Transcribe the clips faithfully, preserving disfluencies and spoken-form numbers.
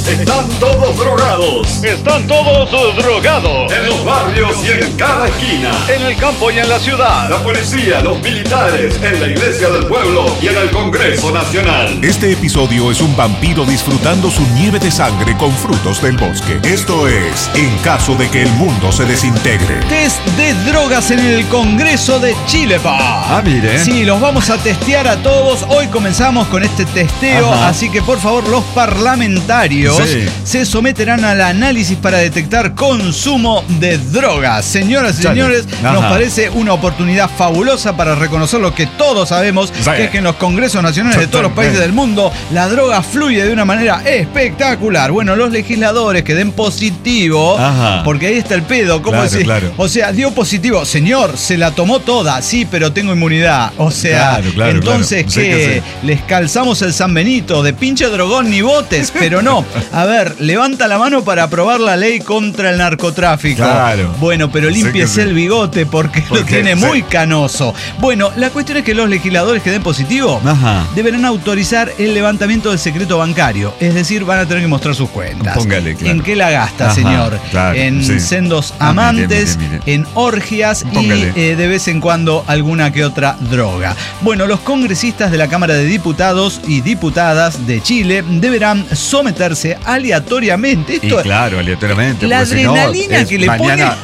Están todos drogados. Están todos drogados. En los barrios y en cada esquina. En el campo y en la ciudad. La policía, los militares, en la iglesia del pueblo y en el Congreso Nacional. Este episodio es un vampiro disfrutando su nieve de sangre con frutos del bosque. Esto es En caso de que el mundo se desintegre. Test de drogas en el Congreso de Chile, pa. Ah, mire. Sí, los vamos a testear a todos. Hoy comenzamos con este testeo, Ajá. así que por favor los parlamentarios Sí. se someterán al análisis para detectar consumo de drogas. Señoras y Chale. señores, Ajá. nos parece una oportunidad fabulosa para reconocer lo que todos sabemos, Sí. que es que en los congresos nacionales de todos los países del mundo la droga fluye de una manera espectacular. Bueno, los legisladores que den positivo, Ajá. porque ahí está el pedo, ¿cómo Claro, decir? claro. O sea, dio positivo, señor, se la tomó toda, sí, pero tengo inmunidad. O sea, Claro, claro, entonces claro. Sí que que sí. les calzamos el San Benito de pinche drogón ni botes, pero no. A ver, levanta la mano para aprobar la ley contra el narcotráfico. Claro. Bueno, pero Sí límpiese que sí. el bigote porque ¿Por lo qué? tiene Sí. muy canoso. Bueno, la cuestión es que los legisladores que den positivo Ajá. deberán autorizar el levantamiento del secreto bancario. Es decir, van a tener que mostrar sus cuentas. Póngale, claro. ¿En qué la gasta, Ajá, señor? claro, en sí. sendos Ah, mire, amantes, mire, mire. en orgias Póngale. y eh, de vez en cuando alguna que otra droga. Bueno, los congresistas de la Cámara de Diputados y Diputadas de Chile deberán someterse aleatoriamente. Y Esto, claro, aleatoriamente. La porque si no, adrenalina es que le mañana,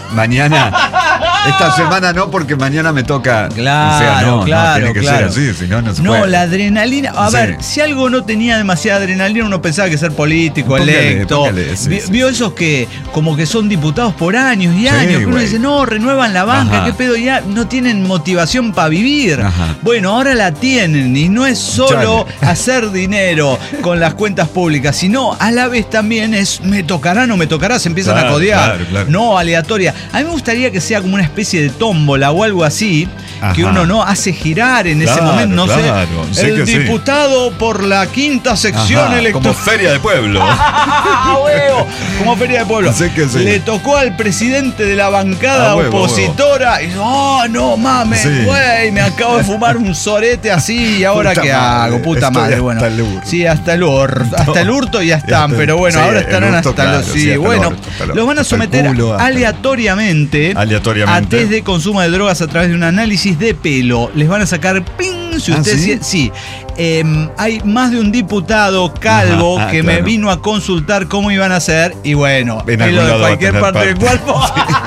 Mañana, esta semana no, porque mañana me toca. Claro, o sea, no, claro, no, tiene que claro. ser así, si no, no se No, puede. la adrenalina. A Sí. ver, si algo no tenía demasiada adrenalina, uno pensaba que ser político, Póngale, electo. póngale, sí, Vi- sí, Vio sí. esos que como que son diputados por años y Sí, años. Que uno güey. dice, no, renuevan la banca, Ajá. qué pedo, ya no tienen motivación para vivir. Ajá. Bueno, ahora la tienen y no es solo Chale. hacer dinero con las cuentas públicas, sino a la vez también es me tocará, no me tocará, se empiezan Claro, a codear. claro, claro. No aleatoria. A mí me gustaría que sea como una especie de tómbola o algo así, que Ajá. uno no hace girar en ese Claro, momento, no claro, sé. sí El que sí. diputado por la quinta sección Ajá, electoral. como feria de pueblo. ¡Ah, huevo! Como feria de pueblo. Sí que sí. Le tocó al presidente de la bancada Ah, huevo, opositora y dijo, oh, no mames, Sí. güey, me acabo de fumar un sorete así y ahora Puta qué madre, hago, puta estoy madre. hasta Bueno, el hurto. sí, hasta el hurto, hasta el hurto ya están, hasta- pero bueno, sí, ahora el estarán hurto, hasta claro, los. sí, Sí, hasta el bueno, orto, hasta el- los van a hasta el someter culo, hasta- aleatoriamente, Aleatoriamente. a test de consumo de drogas a través de un análisis de pelo. Les van a sacar ping si ¿Ah, usted sí? sí. sí. Em, hay más de un diputado calvo Ajá, ah, que me claro. vino a consultar cómo iban a hacer y bueno, En pelo algún de lado va a cualquier tener parte del parte. cuerpo.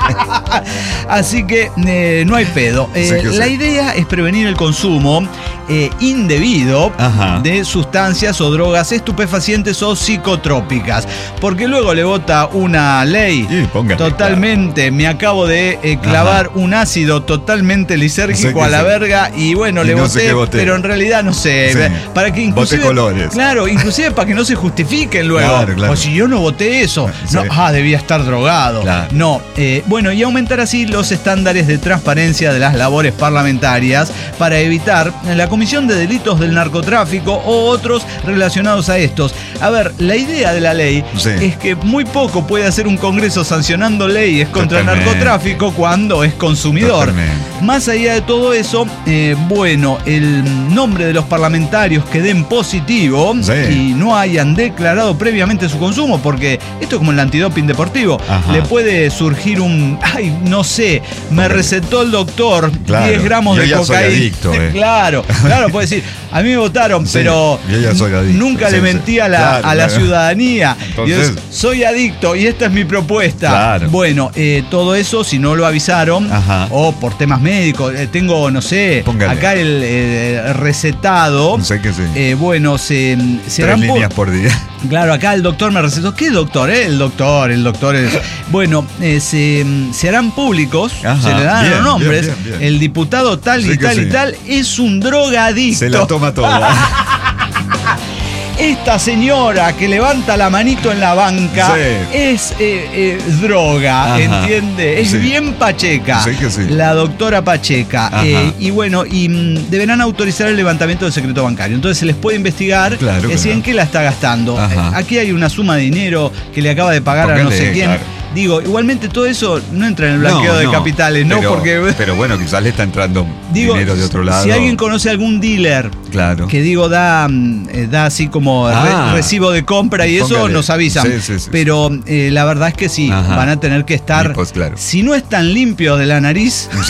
Así que eh, no hay pedo. Eh, Sí que la sí. idea es prevenir el consumo eh, indebido Ajá. de sustancias o drogas estupefacientes o psicotrópicas. Porque luego le vota una ley Y póngale, totalmente. Me acabo de eh, clavar un ácido totalmente lisérgico Sí que a la sí. verga y bueno, Y le no sé voté, qué voté. pero en realidad no sé. Sí. Para que Voté inclusive. colores. Claro, inclusive para que no se justifiquen luego. Claro, claro. O si yo no voté eso. Sí. No, ah, debía estar drogado. Claro. No. eh, bueno, y aumentar así los estándares de transparencia de las labores parlamentarias para evitar la comisión de delitos del narcotráfico o otros relacionados a estos. A ver, la idea de la ley Sí. es que muy poco puede hacer un Congreso sancionando leyes contra el Totalmente. narcotráfico cuando es consumidor. Totalmente. Más allá de todo eso, eh, bueno, el nombre de los parlamentarios que den positivo Sí. y no hayan declarado previamente su consumo, porque esto es como el antidoping deportivo, Ajá. le puede surgir un, ay, no sé, me recetó el doctor Claro, diez gramos yo de ya soy cocaína. adicto, eh. Claro, claro, puede decir, a mí me votaron, Sí, pero yo ya soy adicto, nunca sí, le sí. mentí a la, Claro, a la claro. ciudadanía. Entonces- Yo soy adicto y esta es mi propuesta. Claro. Bueno, eh, todo eso, si no lo avisaron, Ajá. o por temas médicos, eh, tengo, no sé, Póngale. acá el eh, recetado. No sé qué sí. Eh, bueno, se, se Tres harán pu- líneas por día. Claro, acá el doctor me recetó. ¿Qué doctor? Eh? El doctor, el doctor es. Bueno, eh, se, se harán públicos, Ajá, se le dan bien, los nombres. bien, bien, bien. El diputado tal Sí y que tal y sí. tal es un drogadicto. Se la toma toda. Esta señora que levanta la manito en la banca Sí. es eh, eh, droga, Ajá. ¿entiende? Es Sí. bien pacheca. Sí que sí. La doctora Pacheca. Ajá. Eh, y bueno, y mm, deberán autorizar el levantamiento del secreto bancario. Entonces se les puede investigar Claro, eh, si claro. en qué la está gastando. Ajá. Eh, aquí hay una suma de dinero que le acaba de pagar a no Póngale, sé quién. claro. Digo, igualmente todo eso no entra en el blanqueo No, de no, capitales, ¿no? pero, Porque pero bueno, quizás le está entrando digo, dinero de otro lado. si alguien conoce algún dealer Claro. que digo da, eh, da así como Ah. re- recibo de compra y eso, Póngale. nos avisan. Sí, sí, sí, pero eh, la verdad es que sí, Ajá. van a tener que estar, Y pues, claro. si no están limpios de la nariz, Sí.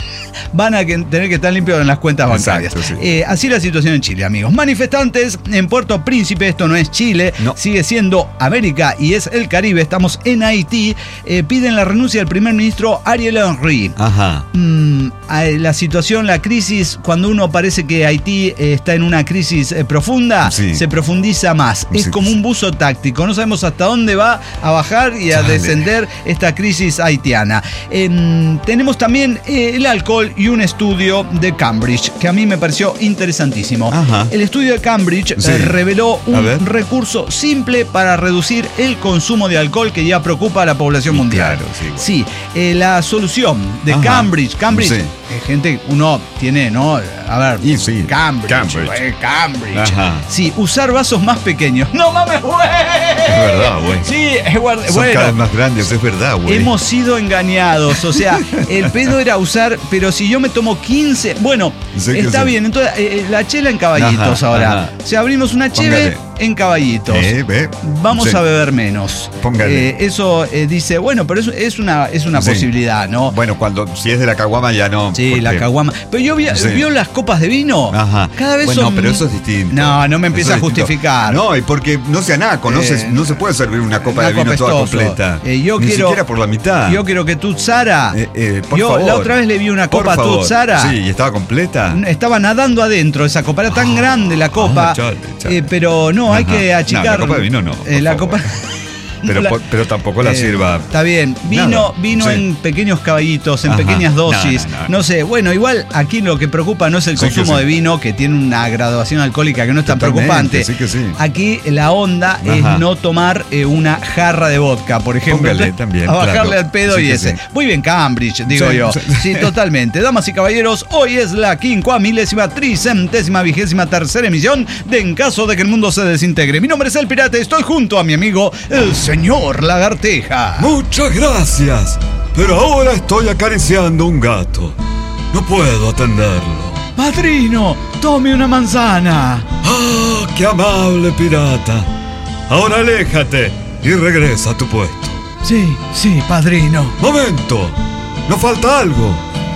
van a que- tener que estar limpios en las cuentas bancarias. Exacto, sí. Eh, así la situación en Chile, amigos. Manifestantes en Puerto Príncipe, esto no es Chile, No. sigue siendo América y es el Caribe, estamos en Haití, eh, piden la renuncia del primer ministro Ariel Henry. Ajá. Mm, eh, la situación, la crisis, cuando uno parece que Haití eh, está en una crisis eh, profunda, Sí. se profundiza más. Es Sí, como sí. un buzo táctico. No sabemos hasta dónde va a bajar y a Chale. descender esta crisis haitiana. Em, tenemos también eh, el alcohol y un estudio de Cambridge, que a mí me pareció interesantísimo. Ajá. El estudio de Cambridge Sí. eh, reveló A un ver. recurso simple para reducir el consumo de alcohol que ya preocupa a la población Y mundial. claro, sí, bueno. Sí, eh, la solución de Ajá. Cambridge, Cambridge, Sí. eh, gente, uno tiene, ¿no? A ver, Y sí, Cambridge, Cambridge. eh, Cambridge. Ajá. Sí, usar vasos más pequeños. No mames, güey. Es verdad, güey. Sí, es guard- Son bueno. cada vez más grandes, es verdad, güey. Hemos sido engañados, o sea, el pedo era usar, pero si yo me tomo quince, bueno, Sí, que está sí. bien, entonces eh, eh, la chela en caballitos Ajá, ahora. ajá. O sea, abrimos una cheve Póngale. en caballitos. Eh, ve. Vamos Sí. a beber menos. Póngale. Eh, eso eh, dice, bueno, pero es, es una, es una Sí. posibilidad, ¿no? Bueno, cuando si es de la caguama ya no. Sí, porque- la caguama. Pero yo vi, Sí. vio las copas de vino. Ajá. Cada vez bueno, son. pero eso es distinto. No, no me empieza Eso a es distinto. justificar. No, y porque no sea naco, no, Eh, se, no se puede servir una copa Naco de vino toda apestoso. completa. Eh, yo Ni quiero, siquiera por la mitad. Yo quiero que tú, Sara. Eh, eh, por yo favor. la otra vez le vi una Por copa a favor. tu Sara. Sí, y estaba completa. Estaba nadando adentro esa copa, era tan grande la copa. ah, chale, chale. Eh, pero no, hay Ajá. que No, achicar. la copa de vino no, por Eh, la favor. copa. Pero, La- po- pero tampoco la Eh, sirva. Está bien. Vino, Nada. vino Sí. en pequeños caballitos, en Ajá. pequeñas No, dosis. no, No, no, no. sé. Bueno, igual aquí lo que preocupa no es el Sí que consumo sí. de vino, que tiene una graduación alcohólica que no es tan Totalmente, preocupante. sí que sí. Aquí la onda es Ajá. no tomar eh, una jarra de vodka, por ejemplo. Póngale Entonces, también, a bajarle claro. al pedo Sí y que ese. sí. Muy bien, Cambridge, digo Sí, yo. sí. Sí, totalmente. Damas y caballeros, hoy es la quincuamilésima, tricentésima, vigésima tercera emisión de En caso de que el mundo se desintegre. Mi nombre es El Pirata y estoy junto a mi amigo, el señor Lagarteja. Muchas gracias, pero ahora estoy acariciando un gato. No puedo atenderlo. Padrino, tome una manzana. ¡Ah, qué amable pirata! Ahora aléjate y regresa a tu puesto. Sí, sí, padrino. ¡Momento! ¿No falta algo?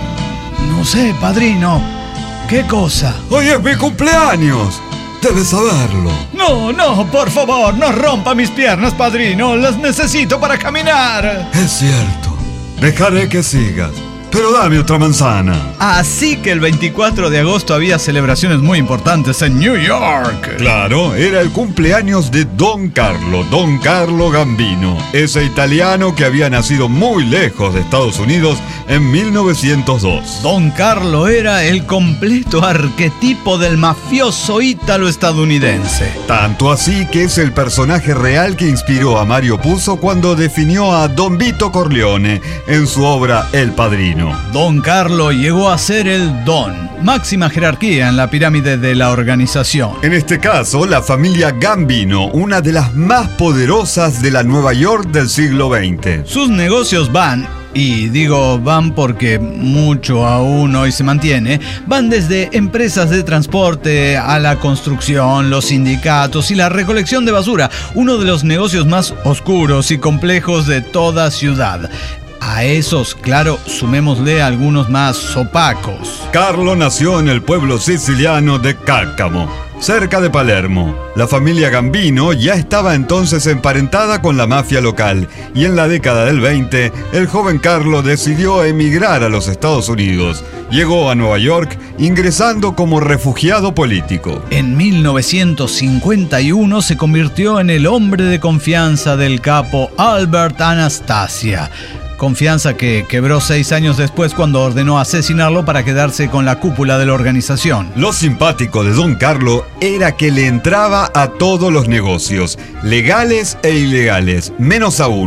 No sé, padrino. ¿Qué cosa? ¡Hoy es mi cumpleaños! Debes saberlo. No, no, por favor, no rompa mis piernas, padrino. Las necesito para caminar. Es cierto. Dejaré que sigas, pero dame otra manzana. Así que el veinticuatro de agosto había celebraciones muy importantes en New York. Claro, era el cumpleaños de Don Carlo, Don Carlo Gambino, ese italiano que había nacido muy lejos de Estados Unidos en mil novecientos dos. Don Carlo era el completo arquetipo del mafioso ítalo-estadounidense. Tanto así que es el personaje real que inspiró a Mario Puzo cuando definió a Don Vito Corleone en su obra El Padrino. Don Carlo llegó a ser el Don, máxima jerarquía en la pirámide de la organización. En este caso, la familia Gambino, una de las más poderosas de la Nueva York del siglo veinte. Sus negocios van, y digo van porque mucho aún hoy se mantiene, van desde empresas de transporte a la construcción, los sindicatos y la recolección de basura, uno de los negocios más oscuros y complejos de toda ciudad. A esos, claro, sumémosle algunos más opacos. Carlo nació en el pueblo siciliano de Cárcamo, cerca de Palermo. La familia Gambino ya estaba entonces emparentada con la mafia local y en la década del veinte el joven Carlo decidió emigrar a los Estados Unidos. Llegó a Nueva York ingresando como refugiado político. En mil novecientos cincuenta y uno se convirtió en el hombre de confianza del capo Albert Anastasia. Confianza que quebró seis años después cuando ordenó asesinarlo para quedarse con la cúpula de la organización. Lo simpático de Don Carlo era que le entraba a todos los negocios, legales e ilegales, menos a uno,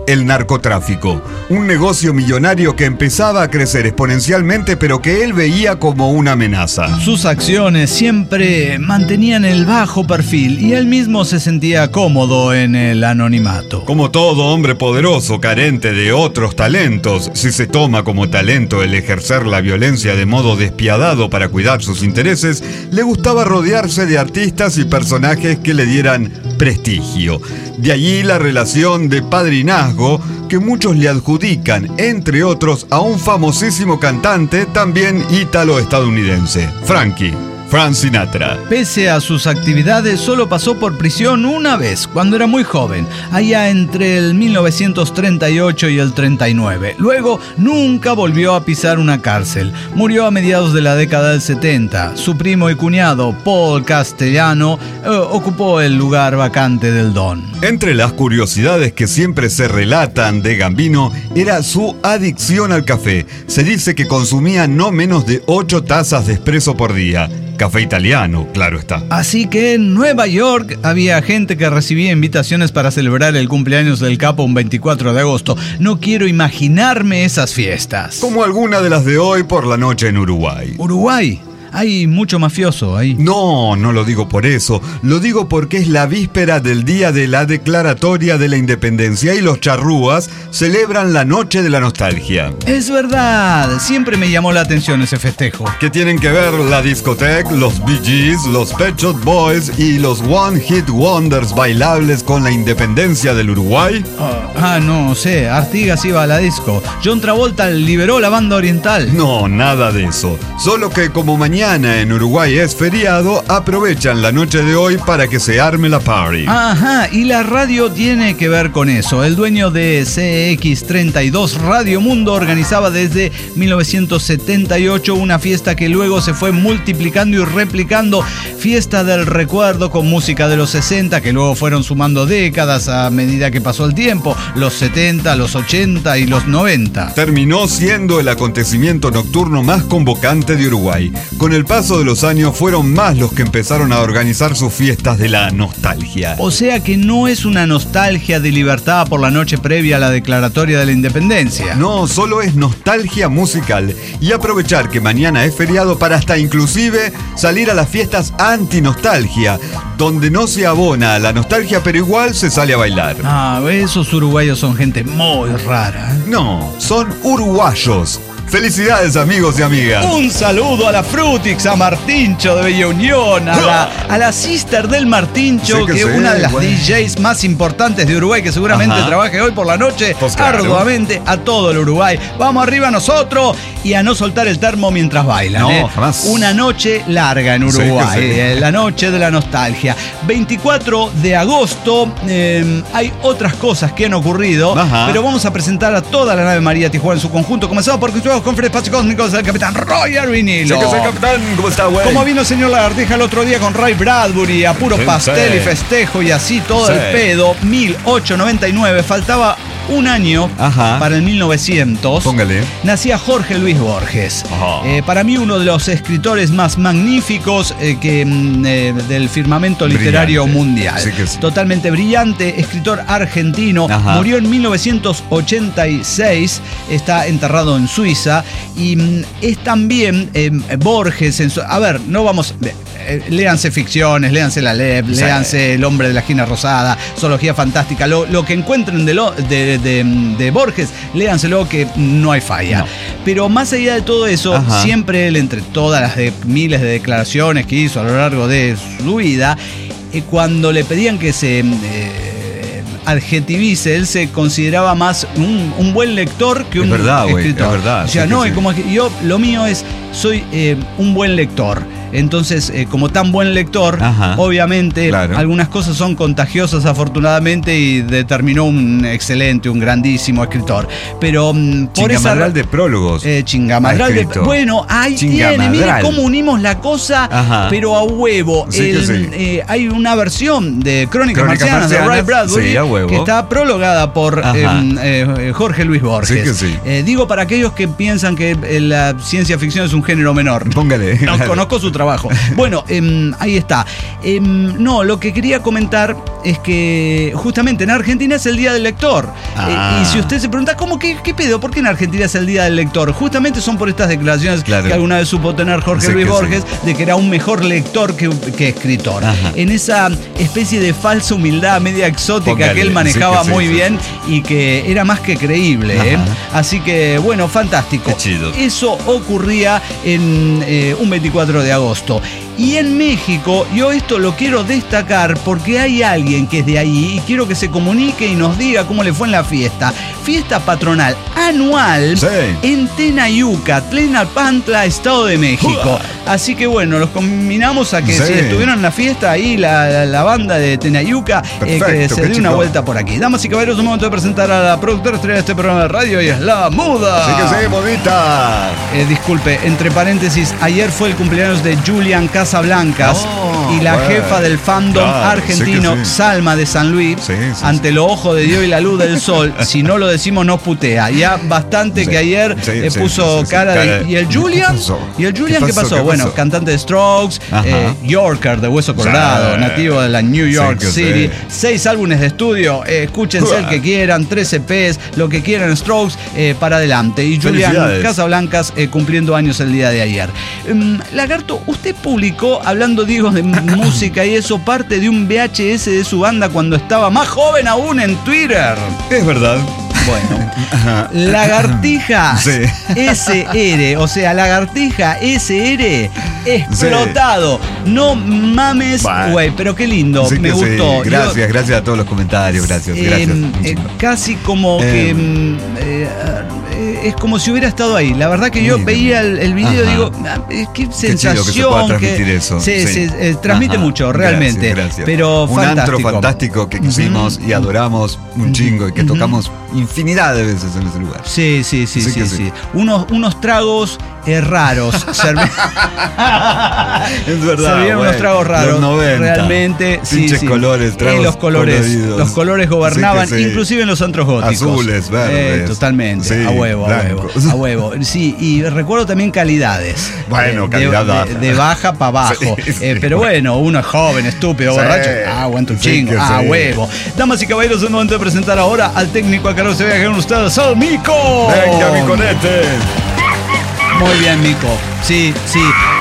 el narcotráfico, un negocio millonario que empezaba a crecer exponencialmente, pero que él veía como una amenaza. Sus acciones siempre mantenían el bajo perfil y él mismo se sentía cómodo en el anonimato. Como todo hombre poderoso, carente de otros talentos, si se toma como talento el ejercer la violencia de modo despiadado para cuidar sus intereses, le gustaba rodearse de artistas y personajes que le dieran prestigio. De allí la relación de padrinazgo que muchos le adjudican, entre otros, a un famosísimo cantante también ítalo-estadounidense, Frankie. Frank Sinatra. Pese a sus actividades, solo pasó por prisión una vez, cuando era muy joven, allá entre el mil novecientos treinta y ocho y el treinta y nueve. Luego, nunca volvió a pisar una cárcel. Murió a mediados de la década del setenta. Su primo y cuñado, Paul Castellano, eh, ocupó el lugar vacante del Don. Entre las curiosidades que siempre se relatan de Gambino era su adicción al café. Se dice que consumía no menos de ocho tazas de espresso por día. Café italiano, claro está. Así que en Nueva York había gente que recibía invitaciones para celebrar el cumpleaños del capo un veinticuatro de agosto. No quiero imaginarme esas fiestas. Como alguna de las de hoy por la noche en Uruguay. ¿Uruguay? Hay mucho mafioso ahí. No, no lo digo por eso. Lo digo porque es la víspera del día de la declaratoria de la independencia y los charrúas celebran la noche de la nostalgia. Es verdad, siempre me llamó la atención ese festejo. ¿Qué tienen que ver la discoteca, los Bee Gees, los Pet Shop Boys y los One Hit Wonders bailables con la independencia del Uruguay? Oh, ah, no sé, Artigas iba a la disco. John Travolta liberó la banda oriental. No, nada de eso. Solo que como mañana en Uruguay es feriado, aprovechan la noche de hoy para que se arme la party. Ajá, y la radio tiene que ver con eso. El dueño de C X treinta y dos Radio Mundo organizaba desde mil novecientos setenta y ocho una fiesta que luego se fue multiplicando y replicando. Fiesta del recuerdo con música de los sesenta, que luego fueron sumando décadas a medida que pasó el tiempo, los setenta, los ochenta y los noventa. Terminó siendo el acontecimiento nocturno más convocante de Uruguay. Con el paso de los años fueron más los que empezaron a organizar sus fiestas de la nostalgia. O sea que no es una nostalgia de libertad por la noche previa a la declaratoria de la independencia. No, solo es nostalgia musical y aprovechar que mañana es feriado para hasta inclusive salir a las fiestas anti-nostalgia, donde no se abona a la nostalgia pero igual se sale a bailar. Ah, esos uruguayos son gente muy rara. No, son uruguayos. Felicidades, amigos y amigas. Un saludo a la Frutix, a Martincho de Bella Unión, a, la, a la sister del Martincho, sí que, que es una de las bueno. D Js más importantes de Uruguay, que seguramente Ajá. trabaje hoy por la noche pues claro. arduamente a todo el Uruguay. Vamos arriba nosotros y a no soltar el termo mientras bailan. No, ¿eh? jamás. Una noche larga en Uruguay, sí, sí. Eh, la noche de la nostalgia. veinticuatro de agosto, eh, hay otras cosas que han ocurrido, Ajá. pero vamos a presentar a toda la nave María Tijuana en su conjunto. Comenzamos por con Fred Espacio Cósmico del capitán Roy Arvinilo. Sí que soy capitán, ¿cómo está, güey? Como vino el señor Lagartija el otro día con Ray Bradbury, a puro sí, pastel sí. y festejo y así todo sí. el pedo. mil ochocientos noventa y nueve, faltaba un año Ajá. para el mil novecientos. Póngale. Nacía Jorge Luis Borges. Eh, para mí uno de los escritores más magníficos eh, que, eh, del firmamento literario brillante. mundial. Sí que sí. Totalmente brillante, escritor argentino. Ajá. Murió en mil novecientos ochenta y seis, está enterrado en Suiza. Y mm, es también eh, Borges en su, a ver, no vamos eh, léanse ficciones, léanse La Leb, sí. léanse El hombre de la esquina rosada, Zoología fantástica, lo, lo que encuentren de, lo, de, de, de Borges, léanselo que no hay falla. No. Pero más allá de todo eso, Ajá. siempre él, entre todas las de, miles de declaraciones que hizo a lo largo de su vida, eh, cuando le pedían que se eh, adjetivice, él se consideraba más un, un buen lector que un es verdad, escritor. Wey, es verdad. O sea, sí, no, sí. y como yo, lo mío es, soy eh, un buen lector. Entonces, eh, como tan buen lector, Ajá, obviamente, claro. algunas cosas son contagiosas afortunadamente y determinó un excelente, un grandísimo escritor. Pero mm, por Chingamadral esa, de prólogos. Eh, chingamadral de Bueno, ahí tiene, mire cómo unimos la cosa, Ajá. pero a huevo. Sí, El, sí. eh, hay una versión de Crónicas, Crónicas Marcianas, Marcianas de Ray Bradbury sí, a huevo. que está prologada por eh, eh, Jorge Luis Borges. Sí que sí. Eh, digo para aquellos que piensan que eh, la ciencia ficción es un género menor. Póngale. No, conozco su trabajo. Bueno, eh, ahí está. Eh, no, lo que quería comentar es que justamente en Argentina es el Día del Lector. Ah. Eh, y si usted se pregunta, ¿cómo qué, qué pedo? ¿Por qué en Argentina es el Día del Lector? Justamente son por estas declaraciones Claro. que alguna vez supo tener Jorge Sí Luis que Borges, sí. de que era un mejor lector que, que escritor. Ajá. En esa especie de falsa humildad media exótica Póngale, que él sí manejaba que sí, muy sí, bien sí. y que era más que creíble. ¿eh? Así que, bueno, fantástico. Qué chido. Eso ocurría en eh, un veinticuatro de agosto. Y en México, yo esto lo quiero destacar porque hay alguien que es de ahí y quiero que se comunique y nos diga cómo le fue en la fiesta. Fiesta patronal anual Sí. en Tenayuca, Tlalnepantla, Estado de México. Así que bueno, los combinamos a que Sí. si estuvieron en la fiesta ahí, la, la, la banda de Tenayuca, eh, que Perfecto, se qué dé una chico. vuelta por aquí. Damas y caballeros, es un momento de presentar a la productora estrella de este programa de radio y es La Muda. Así que sí, bonita. Eh, disculpe, entre paréntesis, ayer fue el cumpleaños de Julian Casablancas Oh, y la bueno. jefa del fandom Claro, argentino, sí que sí. Salma de San Luis, Sí, sí, ante sí. los ojos de Dios y la luz del sol. Si no lo decimos, nos putea. Ya bastante Sí, que ayer sí, eh, sí, puso sí, sí, cara cara de. de- ¿Y el Julian? ¿Qué pasó? ¿Y el Julian ¿Qué qué pasó? pasó? ¿Qué Bueno, pasó? cantante de Strokes, Ajá. eh, Yorker de Hueso Colorado, Sí. nativo de la New York Sí que City. sí. Seis álbumes de estudio, eh, escúchense el que quieran, tres E Pes, lo que quieran, Strokes, eh, para adelante. Y Julian Felicidades. Casablancas eh, cumpliendo años el día de ayer. Um, Lagarto, usted publicó, hablando digo de música y eso, parte de un V H S de su banda cuando estaba más joven aún en Twitter. Es verdad. Bueno, Lagartija Sí. S R, o sea, Lagartija S R explotado. No mames, Bueno. güey, pero qué lindo, Sí me que sí. gustó. Gracias, Yo- gracias a todos los comentarios. Gracias, eh, gracias. eh, casi como Eh. que mm, eh, eh, es como si hubiera estado ahí. La verdad que yo Mira. veía el, el video y Ajá. digo, ah, eh, qué chido que se sensación. pueda transmitir eso. se, Sí. se, eh, transmite Ajá. mucho, realmente. Gracias, gracias. Pero un fantástico. antro fantástico que quisimos y adoramos un chingo y que tocamos infinidad de veces en ese lugar. Sí, sí, sí, Sí sí, que sí. sí. Unos, unos tragos eh, raros. Servi- Es verdad. Servían unos güey. tragos raros. Los noventa. Realmente, sí, Pinches sí. colores, Eh, tragos los colores, coloridos. los colores gobernaban, Sí que sí. inclusive en los antros góticos. Azules, verdes. Eh, totalmente, Sí, a huevo, a huevo, blancos. a huevo. Sí, y recuerdo también calidades. Bueno, Eh, calidad de, baja. de, de baja para abajo. Sí, sí. Eh, pero bueno, uno es joven, estúpido, Sí. borracho. Ah, aguanta un Sí chingo. que Ah, sí. huevo. Damas y caballeros, es el momento de presentar ahora al técnico a cargo se viaje con ustedes, al Mico. Venga, mi conete. Muy bien, Mico. Sí, sí.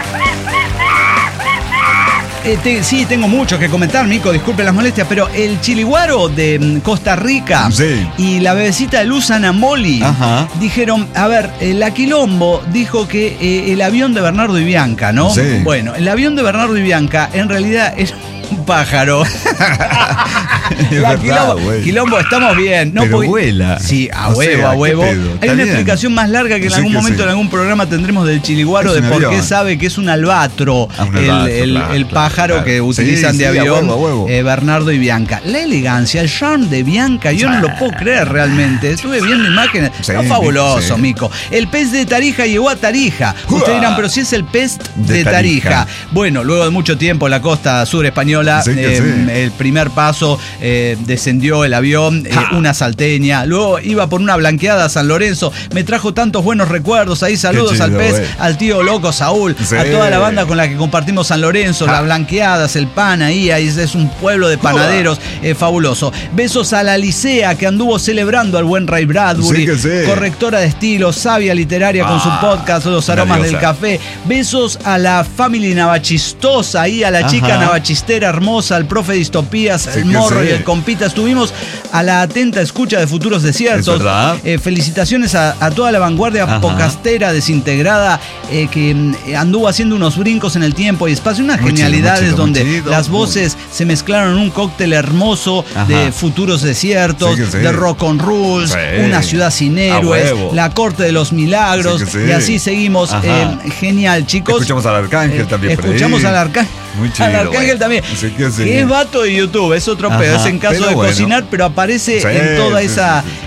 Eh, te- sí, tengo mucho que comentar, Mico, disculpe las molestias, pero el chiliguaro de mm, Costa Rica Sí. y la bebecita de Luz Ana Moli Ajá. dijeron, a ver, eh, la Quilombo dijo que eh, el avión de Bernardo y Bianca, ¿no? Sí. Bueno, el avión de Bernardo y Bianca en realidad es un pájaro. Es La verdad, Quilombo, güey. Quilombo, estamos bien. No Pero porque- vuela. Sí, a O huevo, sea, a ¿qué huevo. pedo? Hay Está una bien. explicación más larga que en Sí algún que momento sí. en algún programa tendremos del chiliguaro Es de un por qué avión. sabe que es un albatro, Ah, un el, albatro, el- claro, el pájaro claro. que Sí, utilizan de sí, a avión huevo, a huevo. eh, Bernardo y Bianca. La elegancia, el charme de Bianca, yo no lo puedo creer realmente. Estuve viendo imágenes. Sí, Está fabuloso, sí. Mico. El pez de Tarija llegó a Tarija. Ustedes dirán, pero si es el pez de, De Tarija. Tarija. Bueno, luego de mucho tiempo en la costa sur española, Sí que eh, sí. el primer paso eh, descendió el avión, eh, una salteña, luego iba por una blanqueada a San Lorenzo, me trajo tantos buenos recuerdos, ahí saludos chido, al pez, güey. al tío loco Saúl, Sí. a toda la banda con la que compartimos San Lorenzo, las blanqueadas, el pan ahí, ahí es, es un pueblo de panaderos eh, fabuloso. Besos a la Licea que anduvo celebrando al buen Ray Bradbury, Sí que sí. correctora de estilo, sabia literaria con su Ah, podcast Los aromas una del diosa. café. Besos a la familia navachistosa, ahí a la chica Ajá. navachistera hermosa, al profe Distopías, el que morro sí. y el compita. Estuvimos a la atenta escucha de Futuros Desiertos. Es verdad. Eh, felicitaciones a, a toda la vanguardia Ajá. podcastera desintegrada eh, que mm, anduvo haciendo unos brincos en el tiempo y espacio, unas Muy chido, genialidades muy chido, donde muy chido. las voces se mezclaron en un cóctel hermoso Ajá. de Futuros Desiertos, Sí que sí. de Rock on Rules, Sí. Una ciudad sin A héroes, huevo. La corte de los milagros, Sí que sí. y así seguimos. Ajá. Eh, genial, chicos. Escuchamos al Arcángel Eh, también por ahí. Escuchamos al Arcángel. Muy chido, Al Arcángel güey. también. Sí que sí. Que es vato de YouTube, es otro Ajá, pedo. Es en caso pero de bueno. cocinar, pero aparece Sí, en toda sí, esa sí, sí.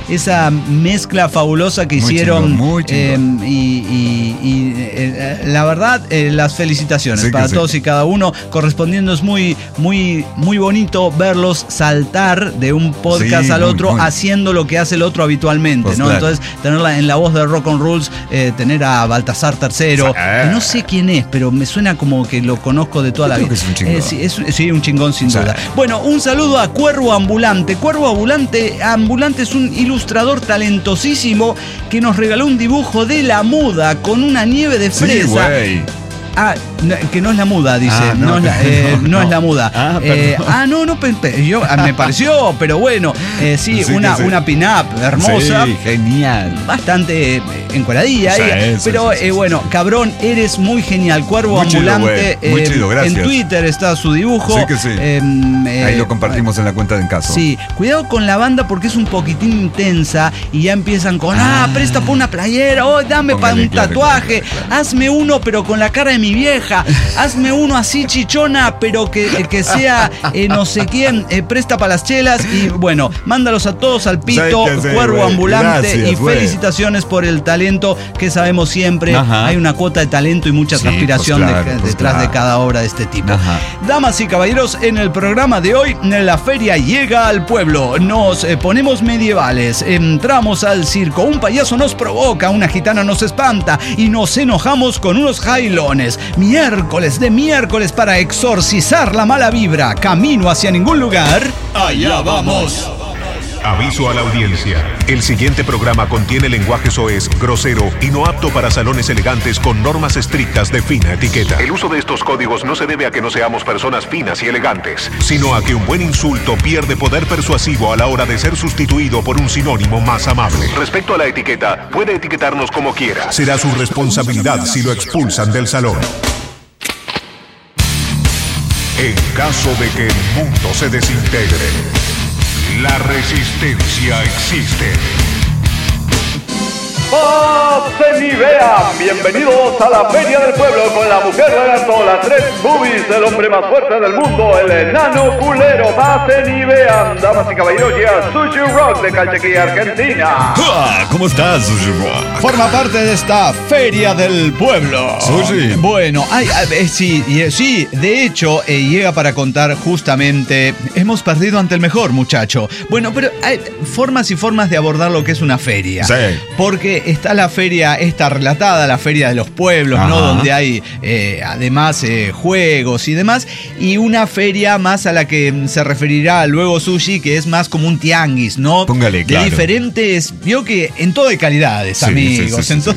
esa mezcla fabulosa que muy hicieron. chingón, muy chingón. Eh, y, y, y eh, la verdad, eh, las felicitaciones sí para sí. todos y cada uno, correspondiendo. Es muy, muy, muy bonito verlos saltar de un podcast Sí, al muy, otro muy. haciendo lo que hace el otro habitualmente, Pues ¿no? claro. Entonces, tenerla en la voz de Rock on Rules, eh, tener a Baltasar tercero, Sí. que no sé quién es, pero me suena como que lo conozco de toda Yo la creo vida. que es un chingón. Eh, sí, es, sí, un chingón sin Sí. duda. Bueno, un saludo a Cuervo Ambulante. Cuervo Ambulante, Ambulante es un ilustrador talentosísimo que nos regaló un dibujo de la muda con una nieve de Sí, fresa. güey. Ah, no, que no es la muda, dice. Ah, no, no, es la, eh, no, no es no. la muda. Ah, Eh, perdón. ah, no, no, pe- pe- yo, ah, me pareció, pero bueno. Eh, sí, Sí, una, que sí. una pin-up hermosa. Sí, genial. Bastante eh, encuadradilla. Sí, ahí, sí, pero sí, sí, eh, sí. bueno, cabrón, eres muy genial. Cuervo Muy chido, Ambulante. güey. Muy eh, chido, gracias. En Twitter está su dibujo. Sí que sí. Eh, eh, Ahí lo compartimos en la cuenta de En Caso. Sí, cuidado con la banda porque es un poquitín intensa y ya empiezan con, ah, Ah. presta para una playera, oh, dame para Póngale, un claro, tatuaje, claro, claro. hazme uno pero con la cara de mi vieja, hazme uno así chichona pero que, que sea eh, no sé quién, eh, presta para las chelas y bueno, mándalos a todos al pito, ¿Sabes qué hacer, Cuervo güey? Ambulante Gracias, y güey. felicitaciones por el talento que sabemos siempre, Ajá. hay una cuota de talento y mucha Sí, transpiración pues claro, de- pues detrás de claro. cada obra de este tipo. Ajá. Damas y caballeros, en el programa de hoy, la feria llega al pueblo. Nos eh, ponemos medievales, entramos al circo, un payaso nos provoca, una gitana nos espanta y nos enojamos con unos jailones. Miércoles de miércoles para exorcizar la mala vibra. Camino hacia ningún lugar. Allá vamos. Aviso a la audiencia. El siguiente programa contiene lenguaje soez, grosero y no apto para salones elegantes con normas estrictas de fina etiqueta. El uso de estos códigos no se debe a que no seamos personas finas y elegantes, sino a que un buen insulto pierde poder persuasivo a la hora de ser sustituido por un sinónimo más amable. Respecto a la etiqueta, puede etiquetarnos como quiera. Será su responsabilidad si lo expulsan del salón. En caso de que el mundo se desintegre, la resistencia existe. Pasen y vean, bienvenidos a la Feria del Pueblo con la mujer lagarto, las tres boobies, el hombre más fuerte del mundo, el enano culero. Pasen y vean, damas y caballeros, llega Sushi Rock de Calchaquí, Argentina. Ah, ¿cómo estás, Sushi Rock? Forma parte de esta feria del pueblo. Sushi. Bueno, ay, ay, eh, sí, y, eh, sí, de hecho, eh, llega para contar justamente, hemos perdido ante el mejor, muchacho. Bueno, pero hay formas y formas de abordar lo que es una feria. Sí. Porque está la feria, esta relatada, la feria de los pueblos, ¿no? Ajá. Donde hay eh, además eh, juegos y demás. Y una feria más a la que se referirá luego Sushi, que es más como un tianguis, ¿no? Póngale, De claro. diferentes, vio que en todo hay calidades, Sí, amigos. sí, sí, en sí, to-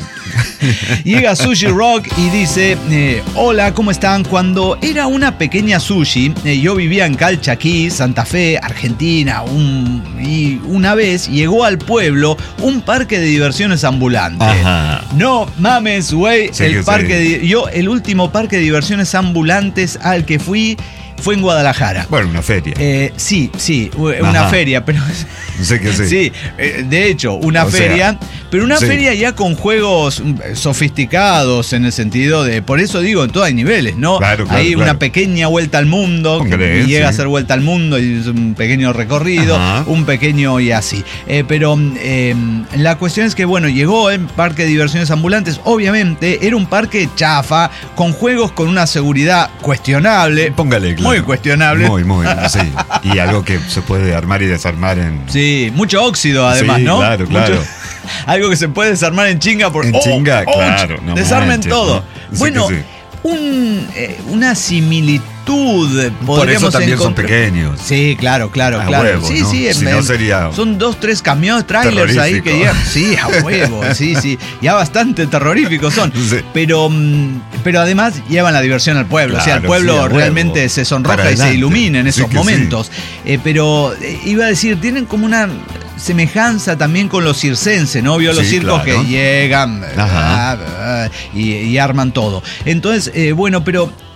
Llega Sushi Rock y dice, eh, hola, ¿cómo están? Cuando era una pequeña Sushi, eh, yo vivía en Calchaquí, Santa Fe, Argentina, un, y una vez llegó al pueblo un parque de diversiones ambulante. Ajá. No mames, güey, Sí el que parque sí. de, yo el último parque de diversiones ambulantes al que fui fue en Guadalajara. Bueno, una feria. Eh, sí, sí, una Ajá. feria, pero Sé que sí. sí, eh, de hecho, una O feria, sea, pero una sí. feria ya con juegos mm, sofisticados en el sentido de, por eso digo, en todos hay niveles, ¿no? Claro, claro, hay una claro. pequeña vuelta al mundo, que Póngale, llega sí. a ser vuelta al mundo y es un pequeño recorrido, Ajá. un pequeño y así. Eh, pero eh, la cuestión es que, bueno, llegó en parque de diversiones ambulantes, obviamente era un parque chafa, con juegos con una seguridad cuestionable. Póngale, claro. Muy cuestionable. Muy, muy, sí. Y algo que se puede armar y desarmar en... Sí, mucho óxido además, Sí, ¿no? claro, claro. Mucho- algo que se puede desarmar en chinga por En ¡Oh! chinga, ¡Oh! claro, no Desarmen manches, todo. ¿no? Sí Bueno, que sí. un, eh, una similitud podríamos Por eso también son encontrar- pequeños. Sí, claro, claro, A claro. huevo, sí, ¿no? sí, Si em, no sería son dos, tres camiones, trailers ahí que terrorífico. llegan. Sí, a huevo, sí, sí. Ya bastante terroríficos son. Sí. Pero, mm, pero además llevan la diversión al pueblo. o sea, el Claro, pueblo sí, a huevo. realmente se sonroja Para y se adelante. ilumina en Sí esos que sí. momentos. Eh, pero eh, iba a decir, tienen como una semejanza también con los circenses, ¿no? Vio los Sí, circos claro. que llegan Ajá. ah, ah, y, y arman todo. Entonces, eh, bueno, pero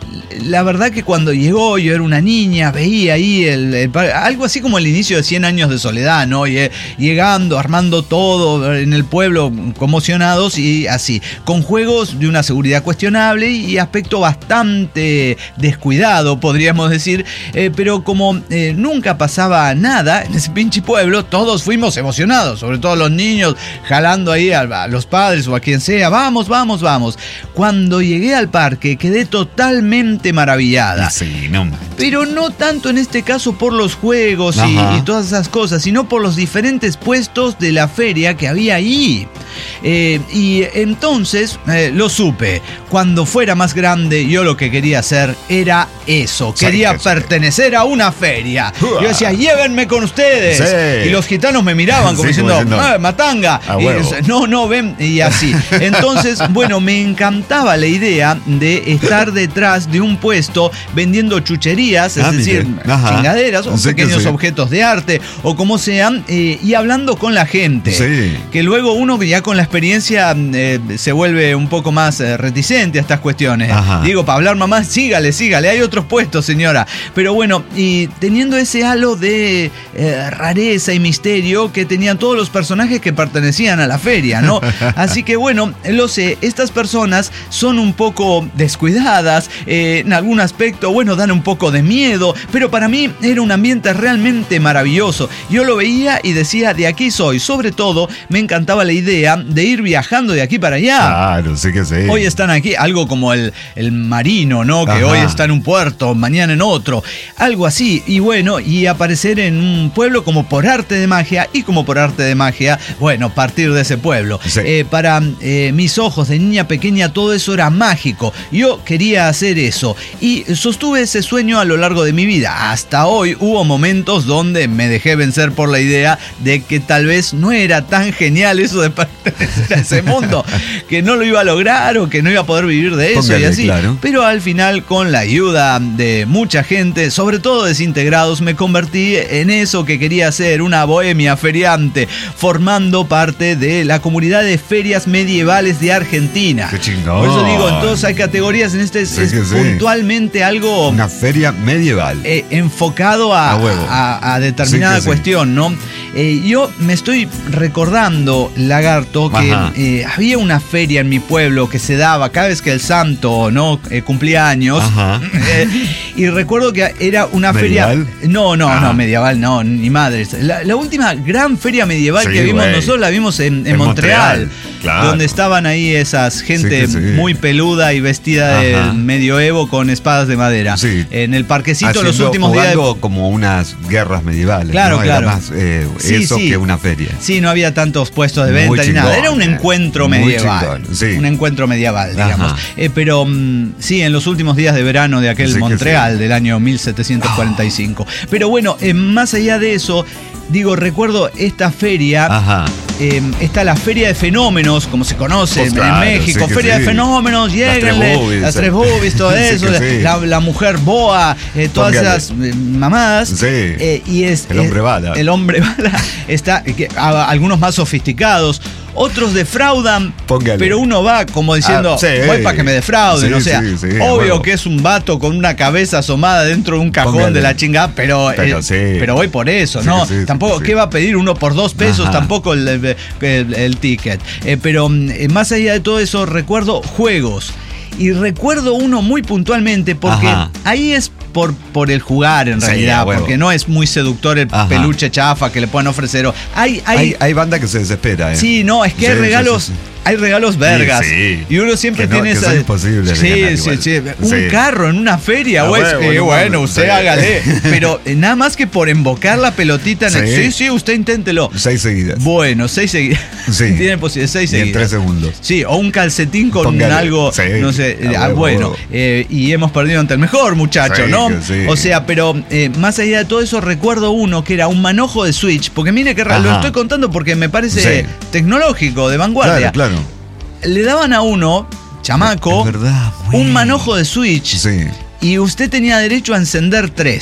la verdad que cuando llegó, yo era una niña, veía ahí el, el, algo así como el inicio de cien años de soledad, ¿no? Y, llegando, armando todo en el pueblo, conmocionados y así, con juegos de una seguridad cuestionable y aspecto bastante descuidado, podríamos decir, eh, pero como eh, nunca pasaba nada en ese pinche pueblo, todos fuimos emocionados, sobre todo los niños, jalando ahí a, a los padres o a quien sea, vamos, vamos, vamos. Cuando llegué al parque, quedé totalmente maravillada. Sí, no manches. Pero no tanto en este caso por los juegos y, y todas esas cosas, sino por los diferentes puestos de la feria que había ahí. Eh, y entonces eh, lo supe. Cuando fuera más grande, yo lo que quería hacer era eso. Quería sí, pertenecer sí. a una feria. Yo decía, llévenme con ustedes. Sí. Y los gitanos me miraban como sí, diciendo, como diciendo ah, matanga. Y, no, no, ven. Y así. Entonces, bueno, me encantaba la idea de estar detrás de un puesto vendiendo chucherías, es ah, decir, chingaderas o sí pequeños sí. objetos de arte o como sean, eh, y hablando con la gente. Sí. Que luego uno ya con la experiencia eh, se vuelve un poco más eh, reticente a estas cuestiones. Ajá. Digo, para hablar mamá, sígale, sígale, hay otros puestos, señora. Pero bueno, y teniendo ese halo de eh, rareza y misterio que tenían todos los personajes que pertenecían a la feria, ¿no? Así que bueno, lo sé, estas personas son un poco descuidadas, eh, en algún aspecto, bueno, dan un poco de miedo, pero para mí era un ambiente realmente maravilloso. Yo lo veía y decía, de aquí soy. Sobre todo, me encantaba la idea de ir viajando de aquí para allá. Claro, sí que sí. Hoy están aquí, algo como el, el marino, ¿no? Que Ajá. hoy está en un puerto, mañana en otro. Algo así. Y bueno, y aparecer en un pueblo como por arte de magia, y como por arte de magia, bueno, partir de ese pueblo. Sí. Eh, para eh, mis ojos de niña pequeña, todo eso era mágico. Yo quería hacer eso. Y sostuve ese sueño a lo largo de mi vida. Hasta hoy hubo momentos donde me dejé vencer por la idea de que tal vez no era tan genial eso de pertenecer a ese mundo, que no lo iba a lograr o que no iba a poder vivir de eso. Póngale, y así. Claro. Pero al final, con la ayuda de mucha gente, sobre todo desintegrados, me convertí en eso que quería hacer, una bohemia feriante, formando parte de la comunidad de ferias medievales de Argentina. ¡Qué chingón! Por eso digo, entonces hay categorías en este, sí, es puntualmente sí. algo... Una feria medieval. Eh, enfocado a, a, a, a determinada sí cuestión, sí. ¿no? Eh, yo me estoy recordando, Lagarto, que eh, había una feria en mi pueblo que se daba cada vez que el santo no eh, cumplía años. Eh, y recuerdo que era una ¿medieval? feria... No, no, Ajá. no, medieval no, ni madres. La, la última gran feria medieval sí, que vimos wey. nosotros la vimos en, en, en Montreal. Montreal. Claro. Donde estaban ahí esas gente sí sí. muy peluda y vestida Ajá. del medioevo con espadas de madera. Sí. En el parquecito Haciendo, los últimos días. De... como unas guerras medievales. Claro, ¿no? claro. Era más eh, sí, eso sí. que una feria. Sí, no había tantos puestos de venta ni nada. Era un encuentro medieval. Sí. Un encuentro medieval, digamos. Eh, pero mm, sí, en los últimos días de verano de aquel sí Montreal sí. del año mil setecientos cuarenta y cinco. Oh. Pero bueno, eh, más allá de eso, digo, recuerdo esta feria. Ajá. Eh, está la Feria de Fenómenos, como se conoce pues claro, en México. Sí Feria sí. de Fenómenos, lléguenle. Las tres boobies, todo eso. Sí sí. la, la mujer boa, eh, todas Póngale. esas eh, mamadas. Sí. Eh, y es, el hombre bala. El hombre bala está, que, a, algunos más sofisticados. Otros defraudan, Póngale. pero uno va como diciendo, ah, sí, voy para que me defrauden. Sí, o sea, sí, sí, obvio bueno. que es un vato con una cabeza asomada dentro de un cajón Póngale. de la chingada, pero, pero, eh, sí. pero voy por eso, sí, ¿no? Sí, tampoco, sí. ¿qué va a pedir uno por dos pesos? Ajá. Tampoco el, el, el, el ticket. Eh, pero eh, más allá de todo eso, recuerdo juegos. Y recuerdo uno muy puntualmente porque Ajá. ahí es por, por el jugar en realidad, sí, porque no es muy seductor el Ajá. peluche chafa que le pueden ofrecer. Hay, hay, hay, hay banda que se desespera. ¿eh? Sí, no, es que sí, hay regalos... Sí, sí, sí. Hay regalos vergas. Sí, sí. Y uno siempre que no, tiene que esa. Es imposible. Sí, sí, sí. Un sí. carro en una feria, güey. Ah, bueno, bueno, usted sí. hágale. Pero eh, nada más que por invocar la pelotita en sí. el. Sí, sí, usted inténtelo. Seis seguidas. Bueno, seis seguidas. Sí. Tiene posibilidad, seis seguidas. Y en tres segundos. Sí, o un calcetín con Póngale. algo. Sí. No sé. Ah, huevo, bueno. Huevo. Eh, y hemos perdido ante el mejor, muchacho, sí, ¿no? Sí. O sea, pero eh, más allá de todo eso, recuerdo uno que era un manojo de Switch. Porque mire que Ajá. lo estoy contando porque me parece sí. tecnológico, de vanguardia. Claro, claro. Le daban a uno, chamaco, verdad, un manojo de Switch sí. y usted tenía derecho a encender tres.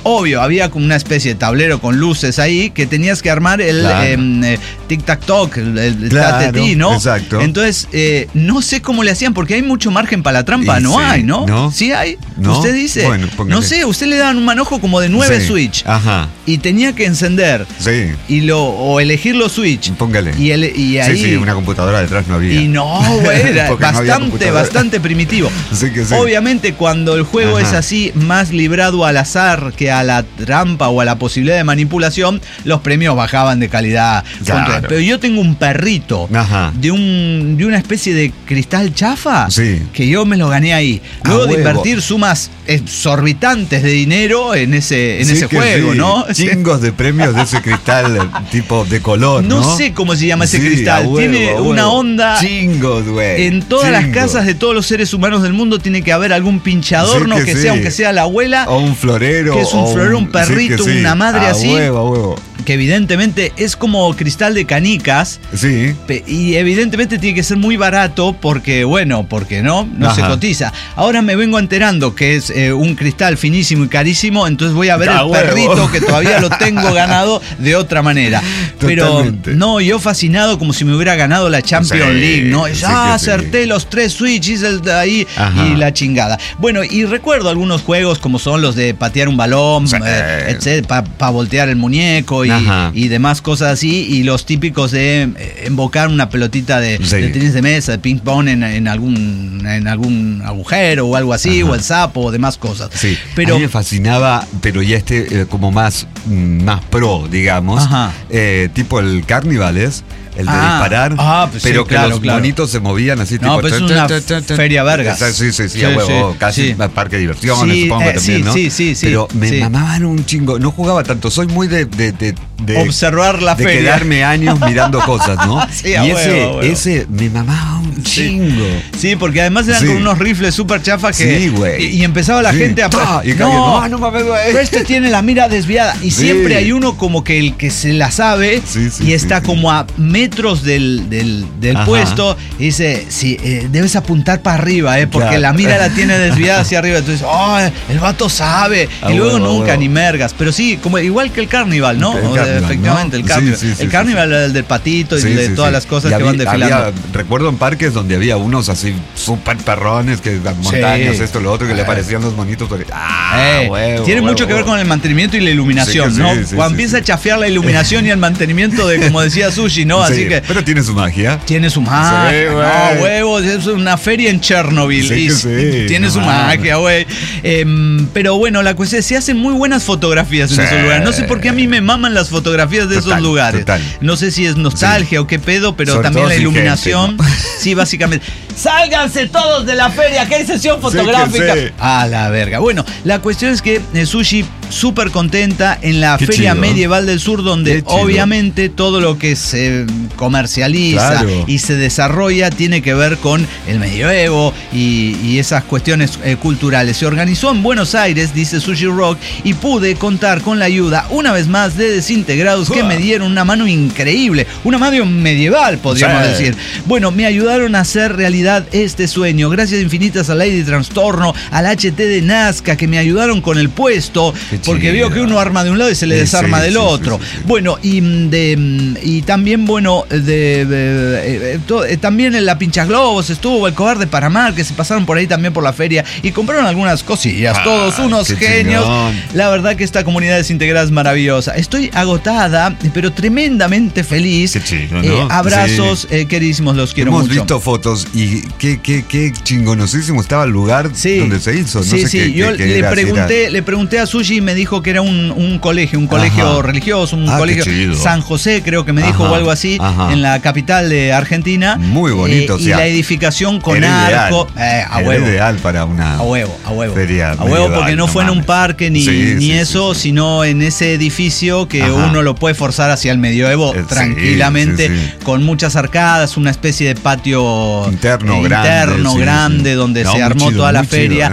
obvio, había como una especie de tablero con luces ahí que tenías que armar el Claro. eh, tic-tac-toc, el, el Claro, tatetí, ¿no? exacto. Entonces, eh, no sé cómo le hacían, porque hay mucho margen para la trampa. Y no sí, hay, ¿no? ¿no? ¿Sí hay? ¿No? Usted dice. Bueno, póngale. no sé, usted le daban un manojo como de nueve Sí. switch. Ajá. Y tenía que encender Sí. y lo o elegir los switch. Póngale. Y, el, y ahí. Sí, sí, una computadora detrás no había. Y no, güey, era Porque no había bastante, computadora. bastante primitivo. Sí que sí. Obviamente, cuando el juego Ajá. es así, más librado al azar que a la trampa o a la posibilidad de manipulación, los premios bajaban de calidad. Claro. Pero yo tengo un perrito Ajá. de un de una especie de cristal chafa Sí. que yo me lo gané ahí. A Luego de huevo. invertir sumas exorbitantes de dinero en ese, en Sí ese que juego, sí. ¿no? Chingos de premios de ese cristal eh, tipo de color, ¿no? No sé cómo se llama ese Sí, cristal. a huevo, Tiene a una huevo. onda. Chingos, güey. En todas las Chingos. casas de todos los seres humanos del mundo tiene que haber algún pinchadorno Sí que, que sea, sí. aunque sea la abuela, O un florero. que es un o florero, un perrito, sí que sí. una madre A así. huevo, a huevo. que evidentemente es como cristal de canicas. Sí. Pe- Y evidentemente tiene que ser muy barato porque, bueno, porque no, no Ajá. se cotiza. Ahora me vengo enterando que es eh, un cristal finísimo y carísimo, entonces voy a ver ¡Ah, el huevo! perrito que todavía lo tengo ganado de otra manera. Pero Totalmente. no, yo fascinado como si me hubiera ganado la Champions Sí, League, ¿no? sí Es, que ah, sí. acerté los tres switches el de ahí Ajá. y la chingada. Bueno, y recuerdo algunos juegos como son los de patear un balón, Sí. eh, etcétera, para voltear el muñeco y, Ajá. y demás cosas así, y los típicos de eh, invocar una pelotita de, Sí. de tenis de mesa, de ping pong en, en algún en algún agujero o algo así, Ajá. o el sapo o demás cosas. Sí, Pero a mí me fascinaba, pero ya este eh, como más, mm, más pro, digamos, Ajá. eh, tipo el Carnivales, el de Ah, disparar, ah, pues sí, pero que claro, los claro. monitos se movían así, No, tipo... pues es tan, una tan, tan, tan. feria vergas. Esa- Sí, sí, sí, Sí, a huevo, sí, casi sí. parque de diversiones, Sí, supongo eh, también, sí, ¿no? sí, sí, sí, Pero me sí. mamaban un chingo, no jugaba tanto, soy muy de... de, de, de Observar la de feria. quedarme años mirando cosas, ¿no? Sí, a y huevo, ese, a huevo. ese me mamaba un chingo. Sí, porque además eran Sí. con unos rifles súper chafas que. Sí, güey. Y, y empezaba la Sí. gente a. ¡Pah! Y caía, no, no, no mames, güey. pero este tiene la mira desviada. Y Sí. siempre hay uno como que el que se la sabe Sí, sí, y sí, está sí. como a metros del, del, del Ajá. puesto. Y dice: sí, eh, debes apuntar para arriba, eh, porque Claro. la mira la tiene desviada hacia arriba. Entonces, oh, el vato sabe. A y luego huevo, a nunca huevo. ni mergas. Pero sí, como igual que el Carnival, ¿no? El O sea, Carnival, efectivamente, ¿no? el Carnival. Sí, sí, sí, el sí, Carnival era el del patito y Sí, de sí, todas sí. las cosas Y que había- van desfilando. había- recuerdo en parques donde había unos así súper perrones, que las montañas, esto, lo otro, que le Ah. parecían los monitos. pero- Ah, Eh, huevo, tiene huevo, mucho que ver huevo. con el mantenimiento y la iluminación, Sí que ¿no? sí, sí, Cuando sí, empieza sí. a chafear la iluminación y el mantenimiento de, como decía Sushi, ¿no? Así Sí, que pero tiene su magia. tiene su magia. Sí, güey. no, huevos, es una feria en Chernobyl. Sí y que s- sí, tiene no su mames. magia, güey. Em, pero bueno, la cuestión es, se hacen muy buenas fotografías en Sí. esos lugares. No sé por qué a mí me maman las fotografías de Total, esos lugares. total. No sé si es nostalgia o qué pedo, pero Sobre también todo la sin iluminación. gente, ¿no? Sí, básicamente. ¡Sálganse todos de la feria! ¡Que hay sesión Sí, fotográfica! que sí. A la verga. Bueno, la cuestión es que eh, Sushi súper contenta en la Qué Feria chido. Medieval del Sur, donde Qué chido. obviamente todo lo que se comercializa Claro. y se desarrolla tiene que ver con el medioevo y, y esas cuestiones eh, culturales. Se organizó en Buenos Aires, dice Sushi Rock, y pude contar con la ayuda, una vez más, de Desintegrados, que me dieron una mano increíble, una mano medieval, podríamos Sí. decir. Bueno, me ayudaron a hacer realidad este sueño. Gracias infinitas a Lady Trastorno, al H T de Nazca, que me ayudaron con el puesto, Qué porque chido. veo que uno arma de un lado y se le Sí, desarma sí, del sí, otro. sí, sí, sí. Bueno, y, mm, de, mm, y también, bueno, de, de- eh, to- eh, también en la Pinchas Globos estuvo el Cobarde Paramar, que se pasaron por ahí también por la feria y compraron algunas cosillas. Ah, Todos unos qué genios. chingón. La verdad que esta comunidad desintegrada es maravillosa. Estoy agotada, pero tremendamente feliz. Qué chido, ¿no? Eh, abrazos, eh, queridísimos, los quiero Hemos mucho. visto fotos y qué, qué, qué chingonosísimo estaba el lugar Sí. donde se hizo. No sí, sé sí, qué, yo qué- qué le era, si pregunté, era- le pregunté a Sushi y me dijo que era un, un colegio, un colegio Ajá. religioso, un Ah, qué colegio chido. San José, creo que me dijo, Ajá, o algo así, ajá. en la capital de Argentina. Muy bonito, Eh, o y sea, la edificación con Era ideal. arco. Eh, a Era huevo. ideal para una A huevo, a huevo. feria A huevo, medieval, porque no, no fue en un mames. parque ni, Sí, ni sí, eso, sí, sí. sino en ese edificio que Ajá. uno lo puede forzar hacia el medioevo Eh, sí, tranquilamente, sí, sí. con muchas arcadas, una especie de patio Interno eh, grande, interno sí, grande sí. donde No, se muy armó chido, toda la muy chido, feria. ¿eh?